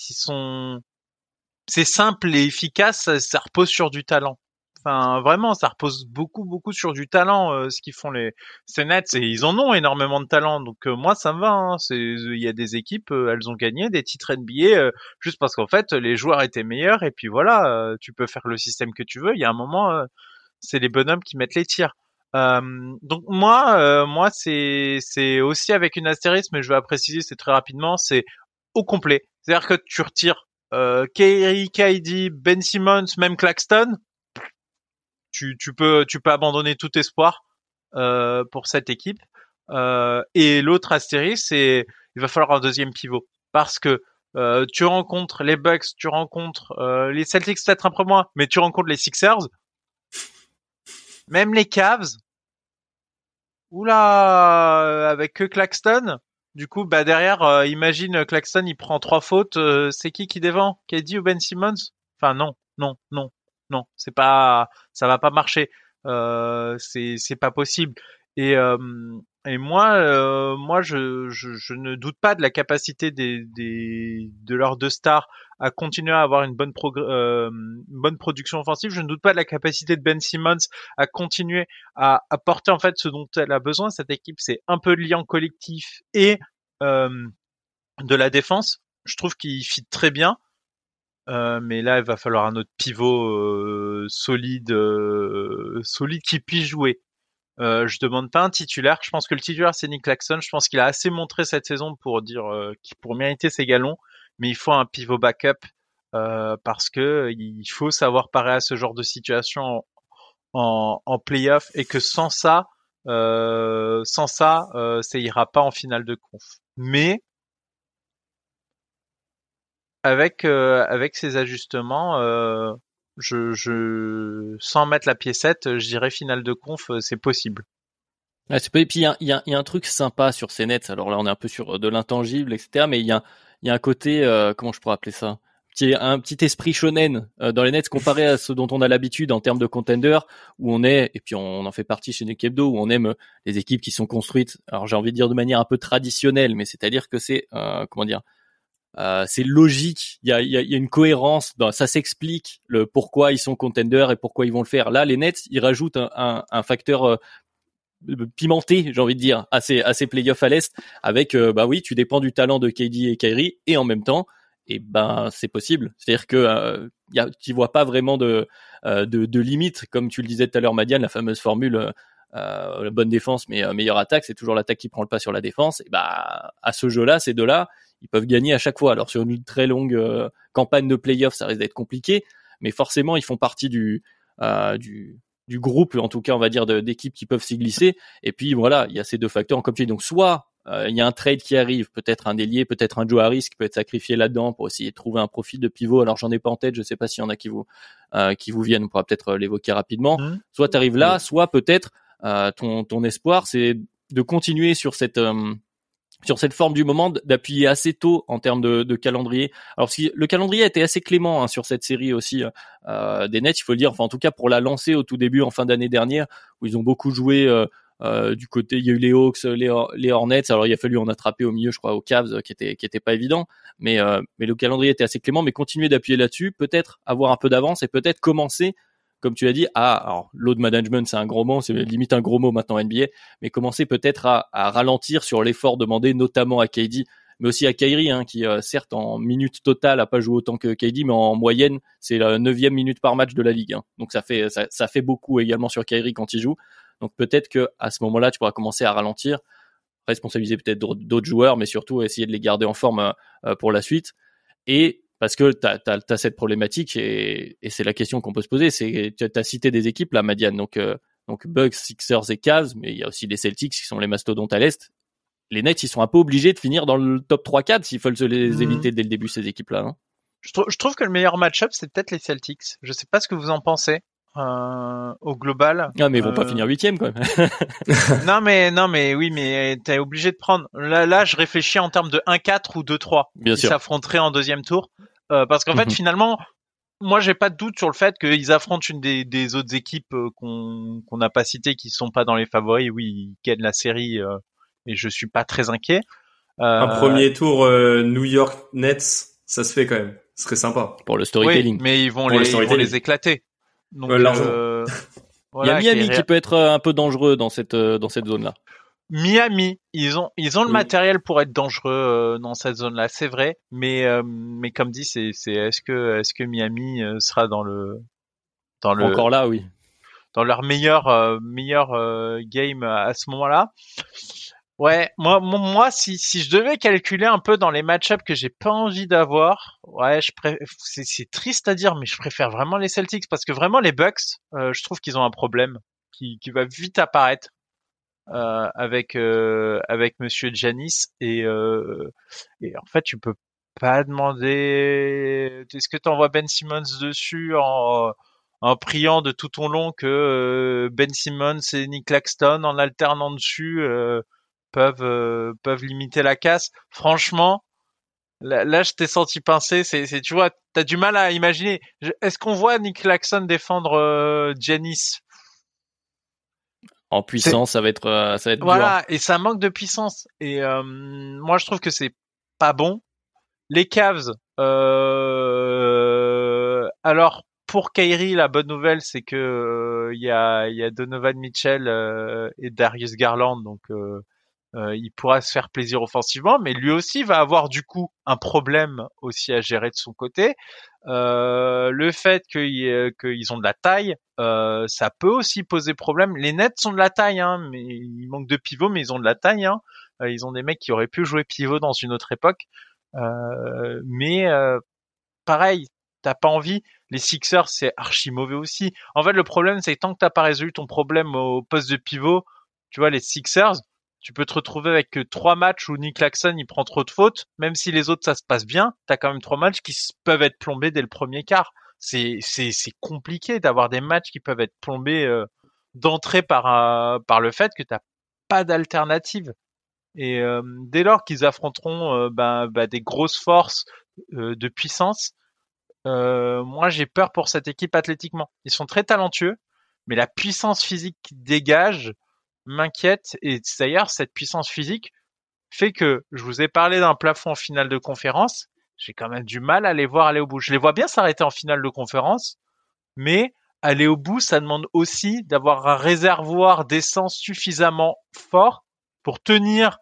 c'est simple et efficace, ça repose sur du talent. Enfin, vraiment, ça repose beaucoup sur du talent, ce qu'ils font ces Nets, et ils en ont énormément de talent. Donc moi, ça me va. Hein. Il y a des équipes, elles ont gagné des titres NBA juste parce qu'en fait, les joueurs étaient meilleurs. Et puis voilà, tu peux faire le système que tu veux. Il y a un moment, c'est les bonhommes qui mettent les tirs. Donc moi, c'est aussi avec une astérisque, mais je vais préciser, c'est très rapidement, c'est au complet. C'est-à-dire que tu retires Kyrie, KD, Ben Simmons, même Claxton. Tu peux abandonner tout espoir pour cette équipe. Et l'autre astérisque, c'est il va falloir un deuxième pivot parce que tu rencontres les Bucks, tu rencontres les Celtics peut-être un peu moins, mais tu rencontres les Sixers, même les Cavs. Oula, avec que Claxton. Du coup, derrière, imagine Claxton, il prend 3 fautes. C'est qui défend? KD ou Ben Simmons? Enfin non, c'est pas, ça va pas marcher. C'est pas possible. Et moi, je ne doute pas de la capacité de leurs deux stars à continuer à avoir une bonne production offensive. Je ne doute pas de la capacité de Ben Simmons à continuer à apporter en fait ce dont elle a besoin. Cette équipe, c'est un peu de lien collectif et de la défense. Je trouve qu'il fit très bien. Mais là, il va falloir un autre pivot solide qui puisse jouer. Je demande pas un titulaire. Je pense que le titulaire c'est Nick Claxton. Je pense qu'il a assez montré cette saison pour mériter ses galons. Mais il faut un pivot backup parce que il faut savoir parer à ce genre de situation en play-off et que sans ça, ça ira pas en finale de conf. Mais avec ces ajustements, sans mettre la piécette, je dirais finale de conf, c'est possible. Ouais, et puis il y a un truc sympa sur ces Nets. Alors là, on est un peu sur de l'intangible, etc. Mais il y a un côté, comment je pourrais appeler ça? un petit esprit shonen dans les Nets comparé à ce dont on a l'habitude en termes de contender, où on est, et puis on en fait partie chez Nekebdo, où on aime les équipes qui sont construites, alors j'ai envie de dire de manière un peu traditionnelle, mais c'est-à-dire que c'est c'est logique, il y a une cohérence, ça s'explique le pourquoi ils sont contenders et pourquoi ils vont le faire. Là, les Nets, ils rajoutent un facteur pimenté, j'ai envie de dire, à ces playoffs à l'Est, avec oui, tu dépends du talent de KD et Kyrie, et en même temps, c'est possible. C'est-à-dire que tu vois pas vraiment de limite, comme tu le disais tout à l'heure, Madiane, la fameuse formule la bonne défense mais meilleure attaque, c'est toujours l'attaque qui prend le pas sur la défense. Et à ce jeu-là, ces deux-là, ils peuvent gagner à chaque fois. Alors sur une très longue campagne de playoffs, ça risque d'être compliqué, mais forcément, ils font partie du groupe, en tout cas, on va dire, d'équipes qui peuvent s'y glisser. Et puis voilà, il y a ces deux facteurs comme tu dis. Donc soit il y a un trade qui arrive, peut-être un ailier, peut-être un Joe Harris qui peut être sacrifié là-dedans pour essayer de trouver un profil de pivot. Alors j'en ai pas en tête, je sais pas s'il y en a qui vous viennent, on pourra peut-être l'évoquer rapidement. Soit tu arrives là, soit peut-être ton espoir, c'est de continuer sur cette forme du moment, d'appuyer assez tôt en termes de calendrier. Alors si le calendrier a été assez clément sur cette série aussi des Nets, il faut le dire, enfin en tout cas pour la lancer au tout début en fin d'année dernière, où ils ont beaucoup joué du côté, il y a eu les Hawks, les Hornets, alors il a fallu en attraper au milieu, je crois, aux Cavs, qui était pas évident, mais le calendrier était assez clément, mais continuer d'appuyer là-dessus, peut-être avoir un peu d'avance et peut-être commencer, comme tu l'as dit, alors load management, c'est un gros mot, c'est limite un gros mot maintenant NBA, mais commencer peut-être à ralentir sur l'effort demandé, notamment à KD, mais aussi à Kyrie, qui certes en minutes totales a pas joué autant que KD, mais en moyenne c'est la 9e minute par match de la ligue, donc ça fait beaucoup également sur Kyrie quand il joue. Donc peut-être que à ce moment-là, tu pourras commencer à ralentir, responsabiliser peut-être d'autres joueurs, mais surtout essayer de les garder en forme pour la suite. Et parce que t'as cette problématique, et c'est la question qu'on peut se poser, c'est t'as cité des équipes là, Madiane, donc Bucks, Sixers et Cavs, mais il y a aussi les Celtics qui sont les mastodontes à l'Est. Les Nets, ils sont un peu obligés de finir dans le top 3-4 s'ils veulent se les éviter dès le début, ces équipes-là. Hein. Je trouve que le meilleur match-up, c'est peut-être les Celtics. Je sais pas ce que vous en pensez. Au global. Ah mais ils vont pas finir 8e quand même. non mais oui, mais t'es obligé de prendre. Là je réfléchis en termes de 1-4 ou 2-3 Bien qui sûr. s'affronteraient en deuxième tour, parce qu'en fait finalement, moi j'ai pas de doute sur le fait qu'ils affrontent une des autres équipes qu'on n'a pas citées, qui sont pas dans les favoris. Oui, ils gagnent la série et je suis pas très inquiet. Un premier tour New York Nets, ça se fait quand même. Ce serait sympa. Pour le storytelling. Oui, mais ils vont les éclater. Donc, voilà, il y a Miami qui peut être un peu dangereux dans cette zone-là. Miami, ils ont le matériel pour être dangereux dans cette zone-là, c'est vrai. Mais comme dit, c'est est-ce que Miami sera dans encore là, oui. Dans leur meilleur game à ce moment-là. Ouais, moi, si je devais calculer un peu dans les match-ups que j'ai pas envie d'avoir, ouais, c'est triste à dire, mais je préfère vraiment les Celtics, parce que vraiment les Bucks, je trouve qu'ils ont un problème qui va vite apparaître avec Monsieur Giannis, et en fait tu peux pas demander, est-ce que t'envoies Ben Simmons dessus en priant de tout ton long que Ben Simmons et Nick Claxton en alternant dessus peuvent limiter la casse. Franchement, là je t'ai senti pincer, tu vois, t'as du mal à imaginer. Est-ce qu'on voit Nick Claxton défendre Giannis en puissance? Ça va être voilà, dur. Et ça manque de puissance, et moi je trouve que c'est pas bon. Les Cavs, alors pour Kyrie, la bonne nouvelle c'est que il y a Donovan Mitchell et Darius Garland, donc il pourra se faire plaisir offensivement, mais lui aussi va avoir du coup un problème aussi à gérer de son côté. Le fait qu'ils ont de la taille, ça peut aussi poser problème. Les Nets ont de la taille, mais il manque de pivot, mais ils ont de la taille. Ils ont des mecs qui auraient pu jouer pivot dans une autre époque, mais pareil, t'as pas envie. Les Sixers, c'est archi mauvais aussi. En fait, le problème, c'est que tant que t'as pas résolu ton problème au poste de pivot, tu vois, les Sixers, tu peux te retrouver avec 3 matchs où Nick Claxton il prend trop de fautes, même si les autres ça se passe bien, t'as quand même 3 matchs qui peuvent être plombés dès le premier quart. C'est compliqué d'avoir des matchs qui peuvent être plombés d'entrée par le fait que t'as pas d'alternative. Et dès lors qu'ils affronteront des grosses forces de puissance, moi j'ai peur pour cette équipe athlétiquement. Ils sont très talentueux, mais la puissance physique qu'ils dégagent m'inquiète. Et d'ailleurs, cette puissance physique fait que je vous ai parlé d'un plafond en finale de conférence. J'ai quand même du mal à les voir aller au bout. Je les vois bien s'arrêter en finale de conférence, mais aller au bout, ça demande aussi d'avoir un réservoir d'essence suffisamment fort pour tenir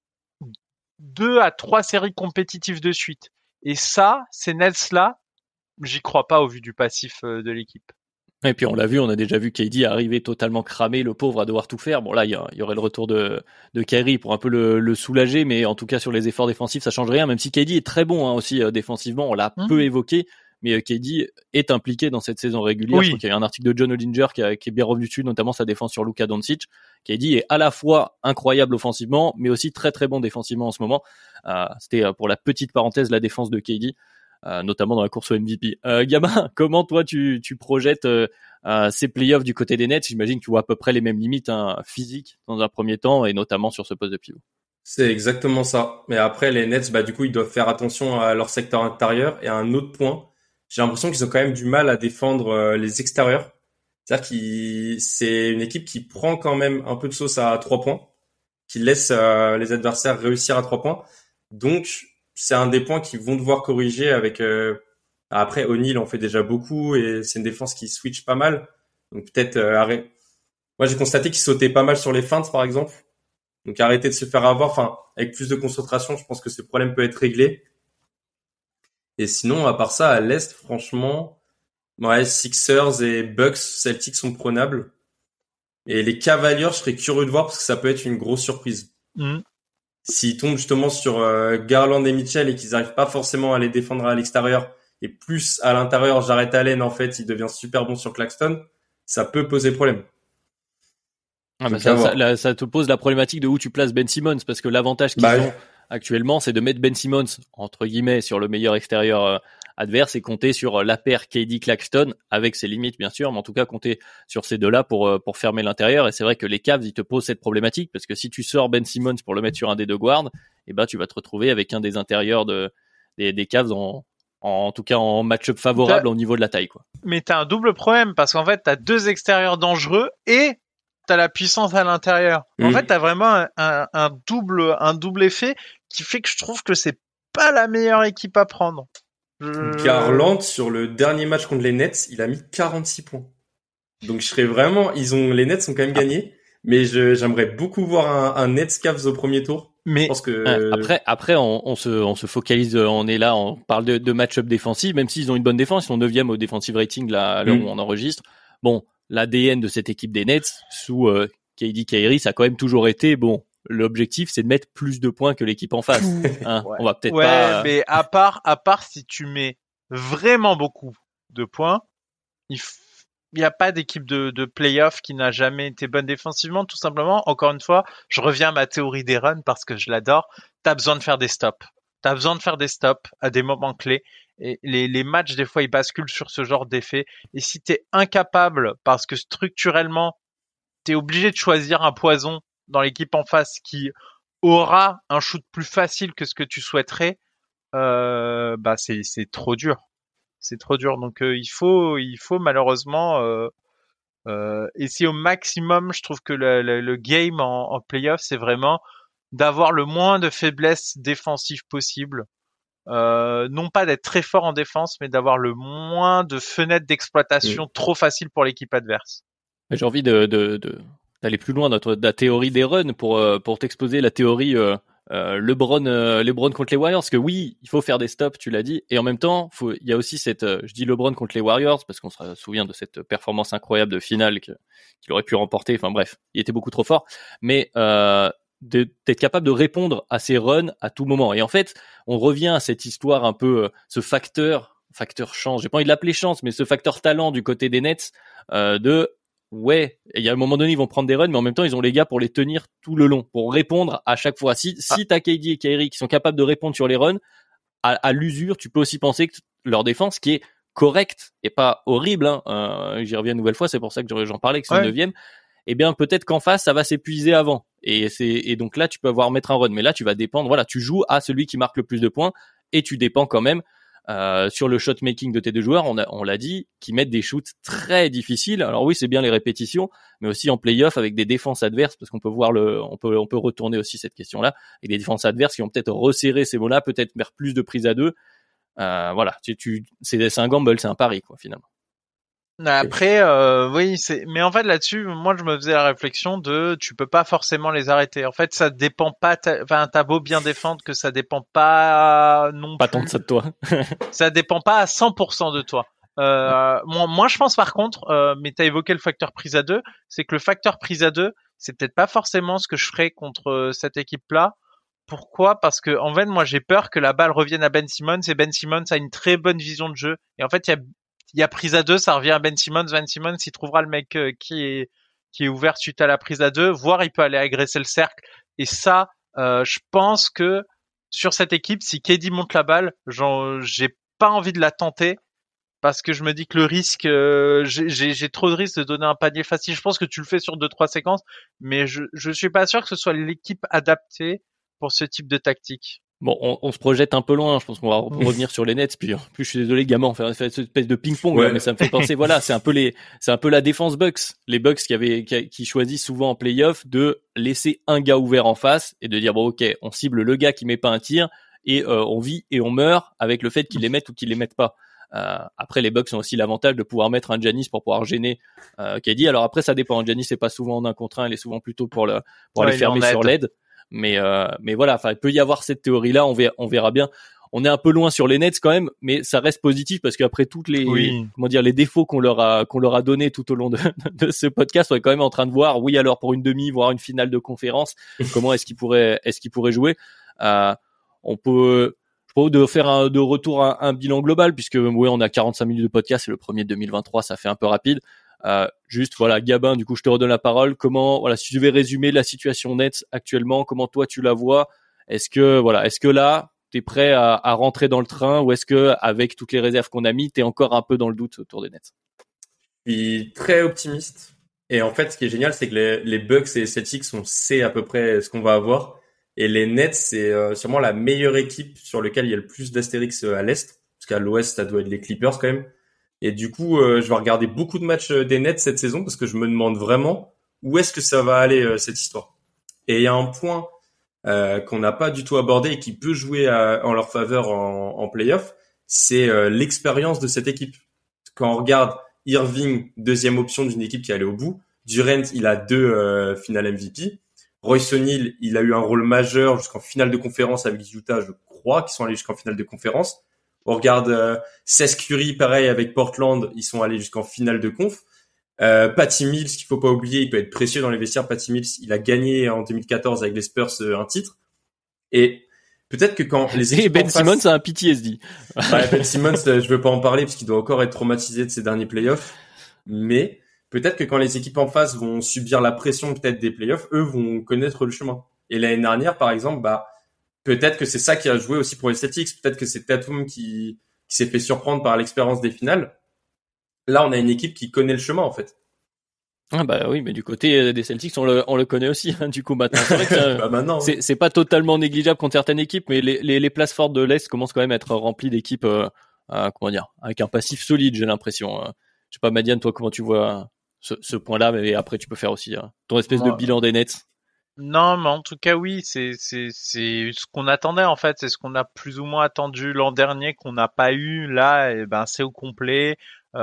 2 à 3 séries compétitives de suite. Et ça, ces Nets-là, j'y crois pas au vu du passif de l'équipe. Et puis on l'a vu, on a déjà vu KD arriver totalement cramé, le pauvre, à devoir tout faire. Bon là, il y aurait le retour de Kyrie pour un peu le soulager, mais en tout cas sur les efforts défensifs, ça change rien. Même si KD est très bon aussi défensivement, on l'a peu évoqué, mais KD est impliqué dans cette saison régulière. Oui. Je crois qu'il y a un article de John Hollinger qui est bien revenu dessus, notamment sa défense sur Luka Doncic. KD est à la fois incroyable offensivement, mais aussi très très bon défensivement en ce moment. C'était pour la petite parenthèse la défense de KD. Notamment dans la course au MVP. Gabin, comment toi tu projettes ces playoffs du côté des Nets? J'imagine que tu vois à peu près les mêmes limites physiques dans un premier temps, et notamment sur ce poste de pivot. C'est exactement ça. Mais après, les Nets, du coup, ils doivent faire attention à leur secteur intérieur. Et à un autre point, j'ai l'impression qu'ils ont quand même du mal à défendre les extérieurs. C'est-à-dire c'est une équipe qui prend quand même un peu de sauce à 3 points, qui laisse les adversaires réussir à 3 points. Donc, c'est un des points qu'ils vont devoir corriger avec... Après, O'Neal en fait déjà beaucoup et c'est une défense qui switch pas mal. Donc peut-être Moi, j'ai constaté qu'ils sautaient pas mal sur les feintes, par exemple. Donc arrêter de se faire avoir. Enfin, avec plus de concentration, je pense que ce problème peut être réglé. Et sinon, à part ça, à l'Est, franchement, ouais, Sixers et Bucks, Celtics sont prenables. Et les Cavaliers, je serais curieux de voir parce que ça peut être une grosse surprise. S'ils tombent justement sur Garland et Mitchell et qu'ils n'arrivent pas forcément à les défendre à l'extérieur et plus à l'intérieur, Jarrett Allen, en fait, il devient super bon sur Claxton, ça peut poser problème. Ça te pose la problématique de où tu places Ben Simmons, parce que l'avantage qu'ils ont actuellement, c'est de mettre Ben Simmons, entre guillemets, sur le meilleur extérieur adverse et compter sur la paire KD-Claxton, avec ses limites bien sûr, mais en tout cas compter sur ces deux-là pour fermer l'intérieur. Et c'est vrai que les Cavs, ils te posent cette problématique, parce que si tu sors Ben Simmons pour le mettre sur un des deux guards, tu vas te retrouver avec un des intérieurs des Cavs en tout cas en match-up favorable au niveau de la taille, quoi. Mais t'as un double problème, parce qu'en fait t'as deux extérieurs dangereux et t'as la puissance à l'intérieur. En fait, t'as vraiment un double effet qui fait que je trouve que c'est pas la meilleure équipe à prendre. Garland, sur le dernier match contre les Nets, il a mis 46 points. Donc je serais vraiment, les Nets ont quand même gagné, mais j'aimerais beaucoup voir un Nets Cavs au premier tour. Mais je pense que après on se focalise, on est là, on parle de match-up défensif, même s'ils ont une bonne défense, ils sont 9e au defensive rating là à l'heure où on enregistre. Bon, l'ADN de cette équipe des Nets sous KD Kyrie, ça a quand même toujours été l'objectif, c'est de mettre plus de points que l'équipe en face. Hein, ouais. On va peut-être pas. Ouais, mais à part si tu mets vraiment beaucoup de points, il y a pas d'équipe de play-off qui n'a jamais été bonne défensivement, tout simplement. Encore une fois, je reviens à ma théorie des runs parce que je l'adore. T'as besoin de faire des stops. T'as besoin de faire des stops à des moments clés. Et les matchs, des fois, ils basculent sur ce genre d'effet. Et si t'es incapable, parce que structurellement, t'es obligé de choisir un poison dans l'équipe en face qui aura un shoot plus facile que ce que tu souhaiterais, c'est trop dur. C'est trop dur. Donc il faut malheureusement essayer au maximum. Je trouve que le game en playoff, c'est vraiment d'avoir le moins de faiblesses défensives possible. Non pas d'être très fort en défense, mais d'avoir le moins de fenêtres d'exploitation trop faciles pour l'équipe adverse. J'ai envie d'aller plus loin dans la théorie des runs pour t'exposer la théorie LeBron contre les Warriors, parce que oui, il faut faire des stops, tu l'as dit, et en même temps, il y a aussi je dis LeBron contre les Warriors parce qu'on se souvient de cette performance incroyable de finale qu'il aurait pu remporter. Enfin bref, il était beaucoup trop fort, mais d'être capable de répondre à ces runs à tout moment. Et en fait, on revient à cette histoire un peu, ce facteur chance, j'ai pas envie de l'appeler chance, mais ce facteur talent du côté des Nets, ouais, il y a un moment donné, ils vont prendre des runs, mais en même temps, ils ont les gars pour les tenir tout le long, pour répondre à chaque fois. Si t'as KD et Kyrie qui sont capables de répondre sur les runs, à l'usure, tu peux aussi penser que leur défense, qui est correcte et pas horrible, j'y reviens une nouvelle fois, c'est pour ça que j'en parlais, que c'est le 9e, eh bien, peut-être qu'en face, ça va s'épuiser avant. Et donc là, tu peux mettre un run. Mais là, tu vas dépendre, tu joues à celui qui marque le plus de points et tu dépends quand même sur le shot making de tes deux joueurs, on l'a dit, qui mettent des shoots très difficiles. Alors oui, c'est bien les répétitions, mais aussi en play-off avec des défenses adverses, parce qu'on peut voir on peut retourner aussi cette question-là, et des défenses adverses qui ont peut-être resserré ces mots-là, peut-être vers plus de prises à deux. Voilà, c'est un gamble, c'est un pari, quoi, finalement. Après, oui, mais en fait là-dessus, moi je me faisais la réflexion de, tu peux pas forcément les arrêter. En fait, ça dépend pas. Enfin, t'as beau bien défendre que ça dépend pas non Pas plus. tant de ça de toi. Ça dépend pas à 100% de toi. Moi, je pense par contre, mais t'as évoqué le facteur prise à deux, c'est que le facteur prise à deux, c'est peut-être pas forcément ce que je ferais contre cette équipe-là. Pourquoi? Parce que en fait, moi, j'ai peur que la balle revienne à Ben Simmons et Ben Simmons a une très bonne vision de jeu. Et en fait, il y a prise à deux, ça revient à Ben Simmons. Ben Simmons, il trouvera le mec qui est ouvert suite à la prise à deux, voire il peut aller agresser le cercle. Et ça, je pense que sur cette équipe, si KD monte la balle, j'ai pas envie de la tenter parce que je me dis que le risque, j'ai trop de risques de donner un panier facile. Je pense que tu le fais sur 2-3 séquences, mais je suis pas sûr que ce soit l'équipe adaptée pour ce type de tactique. Bon, on se projette un peu loin. Je pense qu'on va revenir sur les Nets. Puis, en plus, je suis désolé, gamin, on fait cette espèce de ping-pong, ouais. là, mais ça me fait penser. Voilà, c'est un peu la défense Bucks. Les Bucks qui choisissent souvent en play-off de laisser un gars ouvert en face et de dire bon, ok, on cible le gars qui met pas un tir et on vit et on meurt avec le fait qu'ils les mettent ou qu'ils les mettent pas. Après, les Bucks ont aussi l'avantage de pouvoir mettre un Giannis pour pouvoir gêner KD. Alors après, ça dépend. Giannis c'est pas souvent en 1 contre 1, il est souvent plutôt pour aller fermer sur l'aide. Mais voilà, enfin, il peut y avoir cette théorie-là, on verra bien. On est un peu loin sur les Nets quand même, mais ça reste positif parce qu'après toutes les, les défauts qu'on leur a donné tout au long de ce podcast, on est quand même en train de voir, oui, alors pour une demi, voire une finale de conférence, comment est-ce qu'ils pourraient jouer. On peut, je propose de faire de retour un bilan global puisque, oui, on a 45 minutes de podcast, c'est le premier de 2023, ça fait un peu rapide. Juste voilà, Gabin, du coup je te redonne la parole. Si tu devais résumer la situation Nets actuellement, comment toi tu la vois? Est-ce que là t'es prêt à rentrer dans le train ou est-ce que avec toutes les réserves qu'on a mis, t'es encore un peu dans le doute autour des Nets? Je suis très optimiste et en fait ce qui est génial c'est que les Bucks et les Celtics on sait à peu près ce qu'on va avoir et les Nets c'est sûrement la meilleure équipe sur laquelle il y a le plus d'astérix à l'est parce qu'à l'ouest ça doit être les Clippers quand même. Et du coup, je vais regarder beaucoup de matchs des Nets cette saison parce que je me demande vraiment où est-ce que ça va aller cette histoire. Et il y a un point qu'on n'a pas du tout abordé et qui peut jouer en leur faveur en play-off, c'est l'expérience de cette équipe. Quand on regarde Irving, deuxième option d'une équipe qui est allée au bout, Durant, il a 2 finales MVP. Royce O'Neal, il a eu un rôle majeur jusqu'en finale de conférence avec Utah, je crois, qui sont allés jusqu'en finale de conférence. On regarde Seth Curry, pareil avec Portland, ils sont allés jusqu'en finale de conf. Patty Mills, qu'il faut pas oublier, il peut être précieux dans les vestiaires. Patty Mills, il a gagné en 2014 avec les Spurs un titre. Et peut-être que quand les équipes Ben Simmons a un PTSD. Ouais, Ben Simmons, je veux pas en parler parce qu'il doit encore être traumatisé de ses derniers playoffs. Mais peut-être que quand les équipes en face vont subir la pression peut-être des playoffs, eux vont connaître le chemin. Et l'année dernière, par exemple, peut-être que c'est ça qui a joué aussi pour les Celtics. Peut-être que c'est Tatum qui s'est fait surprendre par l'expérience des finales. Là, on a une équipe qui connaît le chemin, en fait. Ah bah oui, mais du côté des Celtics, on le connaît aussi, hein, du coup, maintenant. C'est vrai que maintenant, c'est pas totalement négligeable contre certaines équipes, mais les places fortes de l'Est commencent quand même à être remplies d'équipes, avec un passif solide, j'ai l'impression. Je sais pas, Madiane, toi, comment tu vois ce point-là, mais après, tu peux faire aussi ton espèce de bilan des Nets. Non, mais en tout cas, oui, c'est ce qu'on attendait, en fait. C'est ce qu'on a plus ou moins attendu l'an dernier, qu'on n'a pas eu. Là, et ben, c'est au complet.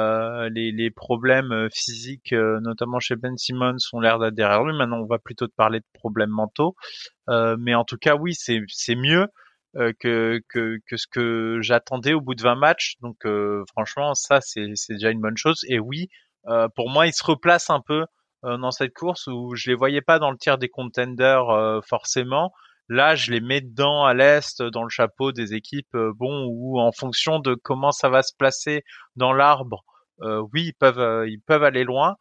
Les problèmes physiques, notamment chez Ben Simmons, ont l'air d'être derrière lui. Maintenant, on va plutôt te parler de problèmes mentaux. Mais en tout cas, oui, c'est mieux que ce que j'attendais au bout de 20 matchs. Donc, franchement, ça, c'est déjà une bonne chose. Et oui, pour moi, il se replace un peu dans cette course où je les voyais pas dans le tiers des contenders forcément. Là, je les mets dedans à l'est, dans le chapeau des équipes, où en fonction de comment ça va se placer dans l'arbre, oui, ils peuvent aller loin.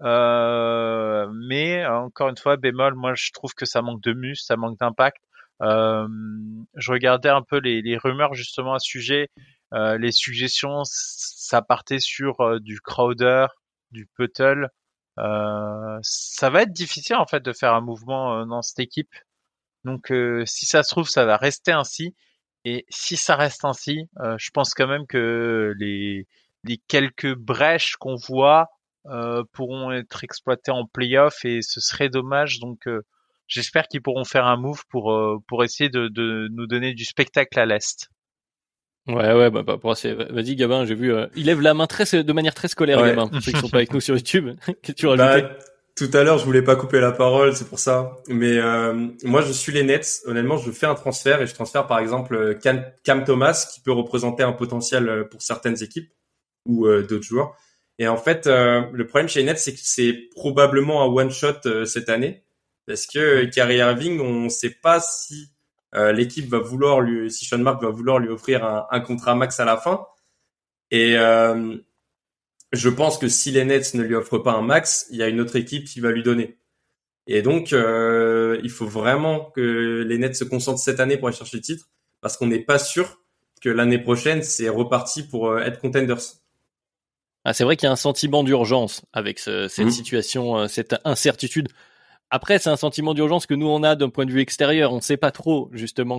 Mais encore une fois, bémol, moi je trouve que ça manque de muscle, ça manque d'impact. Je regardais un peu les rumeurs justement à ce sujet, les suggestions, ça partait sur du Crowder, du Puttle. Ça va être difficile en fait de faire un mouvement dans cette équipe. Donc si ça se trouve, ça va rester ainsi. Et si ça reste ainsi, je pense quand même que les quelques brèches qu'on voit pourront être exploitées en play-off et ce serait dommage. Donc j'espère qu'ils pourront faire un move pour essayer de nous donner du spectacle à l'Est. Ouais, bah, vas-y, Gabin, j'ai vu, il lève la main de manière très scolaire, Ouais. Gabin, pour ceux qui sont pas avec nous sur YouTube. Qu'est-ce que tu rajoutais? Tout à l'heure, je voulais pas couper la parole, c'est pour ça. Mais moi, je suis les Nets. Honnêtement, je fais un transfert et je transfère par exemple Cam Thomas, qui peut représenter un potentiel pour certaines équipes ou d'autres joueurs. Et en fait, le problème chez les Nets, c'est que c'est probablement un one shot cette année, parce que Kyrie Irving, on sait pas si l'équipe va vouloir si Sean Marks va vouloir lui offrir un contrat max à la fin. Et je pense que si les Nets ne lui offrent pas un max, il y a une autre équipe qui va lui donner. Et donc, il faut vraiment que les Nets se concentrent cette année pour aller chercher le titre, parce qu'on n'est pas sûr que l'année prochaine, c'est reparti pour être contenders. Ah, c'est vrai qu'il y a un sentiment d'urgence avec cette situation, cette incertitude. Après, c'est un sentiment d'urgence que nous on a d'un point de vue extérieur. On ne sait pas trop justement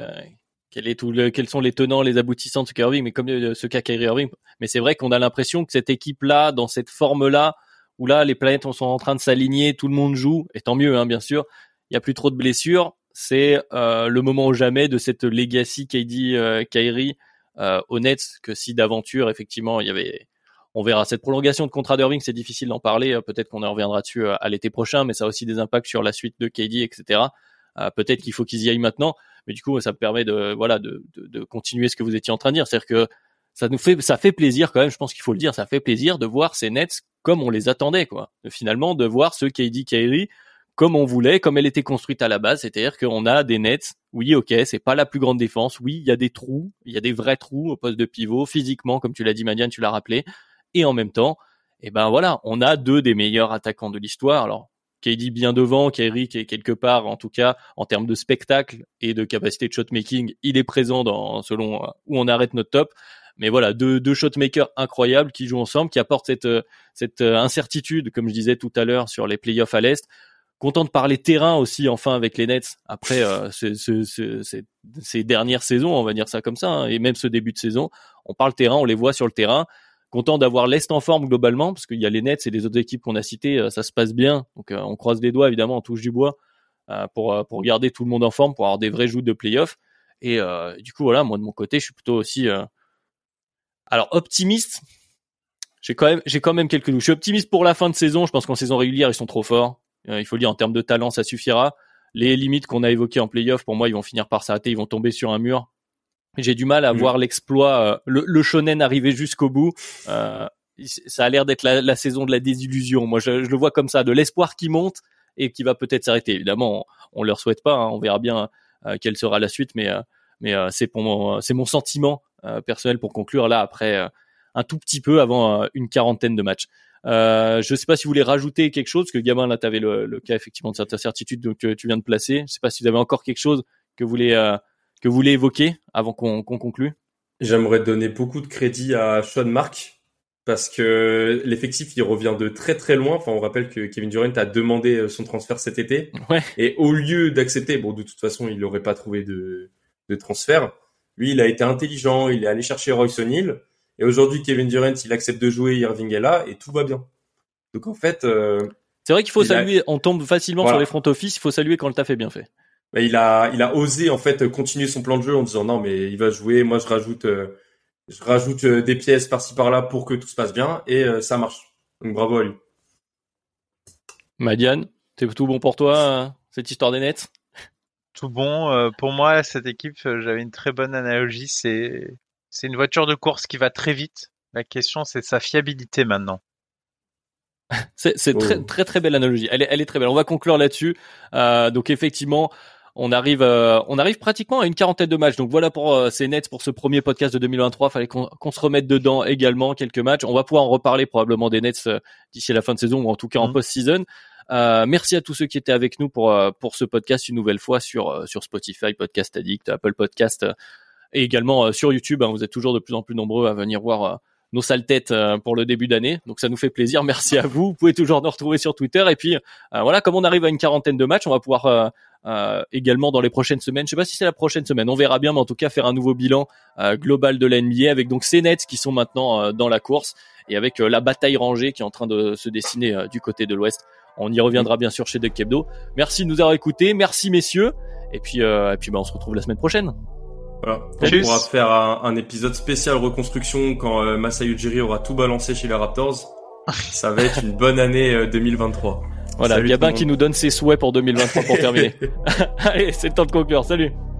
quels sont les tenants, les aboutissants de ce Kyrie Irving, mais comme ce cas Kyrie Irving. Mais c'est vrai qu'on a l'impression que cette équipe-là, dans cette forme-là, où là les planètes sont en train de s'aligner, tout le monde joue, et tant mieux, hein, bien sûr. Il y a plus trop de blessures. C'est le moment ou jamais de cette legacy KD, Kyrie aux Nets, que si d'aventure effectivement il y avait. On verra. Cette prolongation de contrat d'Irving, c'est difficile d'en parler. Peut-être qu'on en reviendra dessus à l'été prochain, mais ça a aussi des impacts sur la suite de KD, etc. Peut-être qu'il faut qu'ils y aillent maintenant, mais du coup, ça me permet de continuer ce que vous étiez en train de dire. C'est-à-dire que ça fait plaisir quand même. Je pense qu'il faut le dire. Ça fait plaisir de voir ces Nets comme on les attendait, quoi. Finalement, de voir ce KD Kyrie comme on voulait, comme elle était construite à la base. C'est-à-dire qu'on a des Nets. Oui, ok, c'est pas la plus grande défense. Oui, il y a des trous. Il y a des vrais trous au poste de pivot. Physiquement, comme tu l'as dit, Madiane, tu l'as rappelé. Et en même temps, on a deux des meilleurs attaquants de l'histoire. Alors, KD bien devant, Kyrie qui est quelque part, en tout cas, en termes de spectacle et de capacité de shotmaking, il est présent selon où on arrête notre top. Mais voilà, deux shotmakers incroyables qui jouent ensemble, qui apportent cette incertitude, comme je disais tout à l'heure, sur les playoffs à l'Est. Content de parler terrain aussi, enfin, avec les Nets, après ces dernières saisons, on va dire ça comme ça, hein, et même ce début de saison. On parle terrain, on les voit sur le terrain. Content d'avoir l'Est en forme globalement, parce qu'il y a les Nets et les autres équipes qu'on a citées, ça se passe bien. Donc on croise les doigts, évidemment, on touche du bois pour garder tout le monde en forme, pour avoir des vrais joutes de play-off. Et du coup, voilà, moi de mon côté, je suis plutôt aussi alors optimiste. J'ai quand même quelques doutes. Je suis optimiste pour la fin de saison. Je pense qu'en saison régulière, ils sont trop forts. Il faut le dire, en termes de talent, ça suffira. Les limites qu'on a évoquées en play-off, pour moi, ils vont finir par s'arrêter. Ils vont tomber sur un mur. J'ai du mal à voir l'exploit, le shonen arriver jusqu'au bout. Ça a l'air d'être la saison de la désillusion. Moi, je le vois comme ça, de l'espoir qui monte et qui va peut-être s'arrêter. Évidemment, on leur souhaite pas. Hein, on verra bien quelle sera la suite, mais c'est mon sentiment personnel pour conclure là après un tout petit peu avant une quarantaine de matchs. Je sais pas si vous voulez rajouter quelque chose, parce que Gabin, là, t'avais le cas effectivement de cette incertitude que tu viens de placer. Je sais pas si vous avez encore quelque chose que vous voulez évoquer avant qu'on conclue. J'aimerais donner beaucoup de crédit à Sean Marks, parce que l'effectif, il revient de très très loin. Enfin, on rappelle que Kevin Durant a demandé son transfert cet été. Ouais. Et au lieu d'accepter, bon, de toute façon, il n'aurait pas trouvé de transfert. Lui, il a été intelligent, il est allé chercher Royce O'Neal. Et aujourd'hui, Kevin Durant, il accepte de jouer, Irving est là, et tout va bien. Donc en fait... c'est vrai qu'il faut saluer, on tombe facilement sur les front office, il faut saluer quand le taf est bien fait. Il a osé en fait continuer son plan de jeu en disant non mais il va jouer, moi je rajoute des pièces par-ci par-là pour que tout se passe bien et ça marche. Donc bravo à lui. Madiane, c'est tout bon pour toi cette histoire des Nets? Tout bon pour moi cette équipe, j'avais une très bonne analogie, c'est une voiture de course qui va très vite. La question c'est sa fiabilité maintenant. C'est très très très belle analogie. Elle est très belle. On va conclure là-dessus. Donc effectivement, on arrive pratiquement à une quarantaine de matchs. Donc voilà pour ces Nets pour ce premier podcast de 2023. Fallait qu'on se remette dedans également quelques matchs. On va pouvoir en reparler probablement des Nets d'ici la fin de saison ou en tout cas en post-season. Merci à tous ceux qui étaient avec nous pour ce podcast une nouvelle fois sur Spotify, Podcast Addict, Apple Podcast et également sur YouTube. Vous êtes toujours de plus en plus nombreux à venir voir nos sales têtes pour le début d'année. Donc ça nous fait plaisir. Merci à vous. Vous pouvez toujours nous retrouver sur Twitter. Et puis voilà, comme on arrive à une quarantaine de matchs, on va pouvoir également dans les prochaines semaines, je sais pas si c'est la prochaine semaine, on verra bien, mais en tout cas faire un nouveau bilan global de la NBA avec donc ces Nets qui sont maintenant dans la course et avec la bataille rangée qui est en train de se dessiner du côté de l'Ouest. On y reviendra bien sûr chez Duck Hebdo. Merci de nous avoir écoutés, merci messieurs, et puis on se retrouve la semaine prochaine. Voilà. On pourra faire un épisode spécial reconstruction quand Masai Ujiri aura tout balancé chez les Raptors. Ça va être une bonne année 2023. Voilà, Salut Gabin qui nous donne ses souhaits pour 2023 pour terminer. Allez, c'est le temps de conclure. Salut.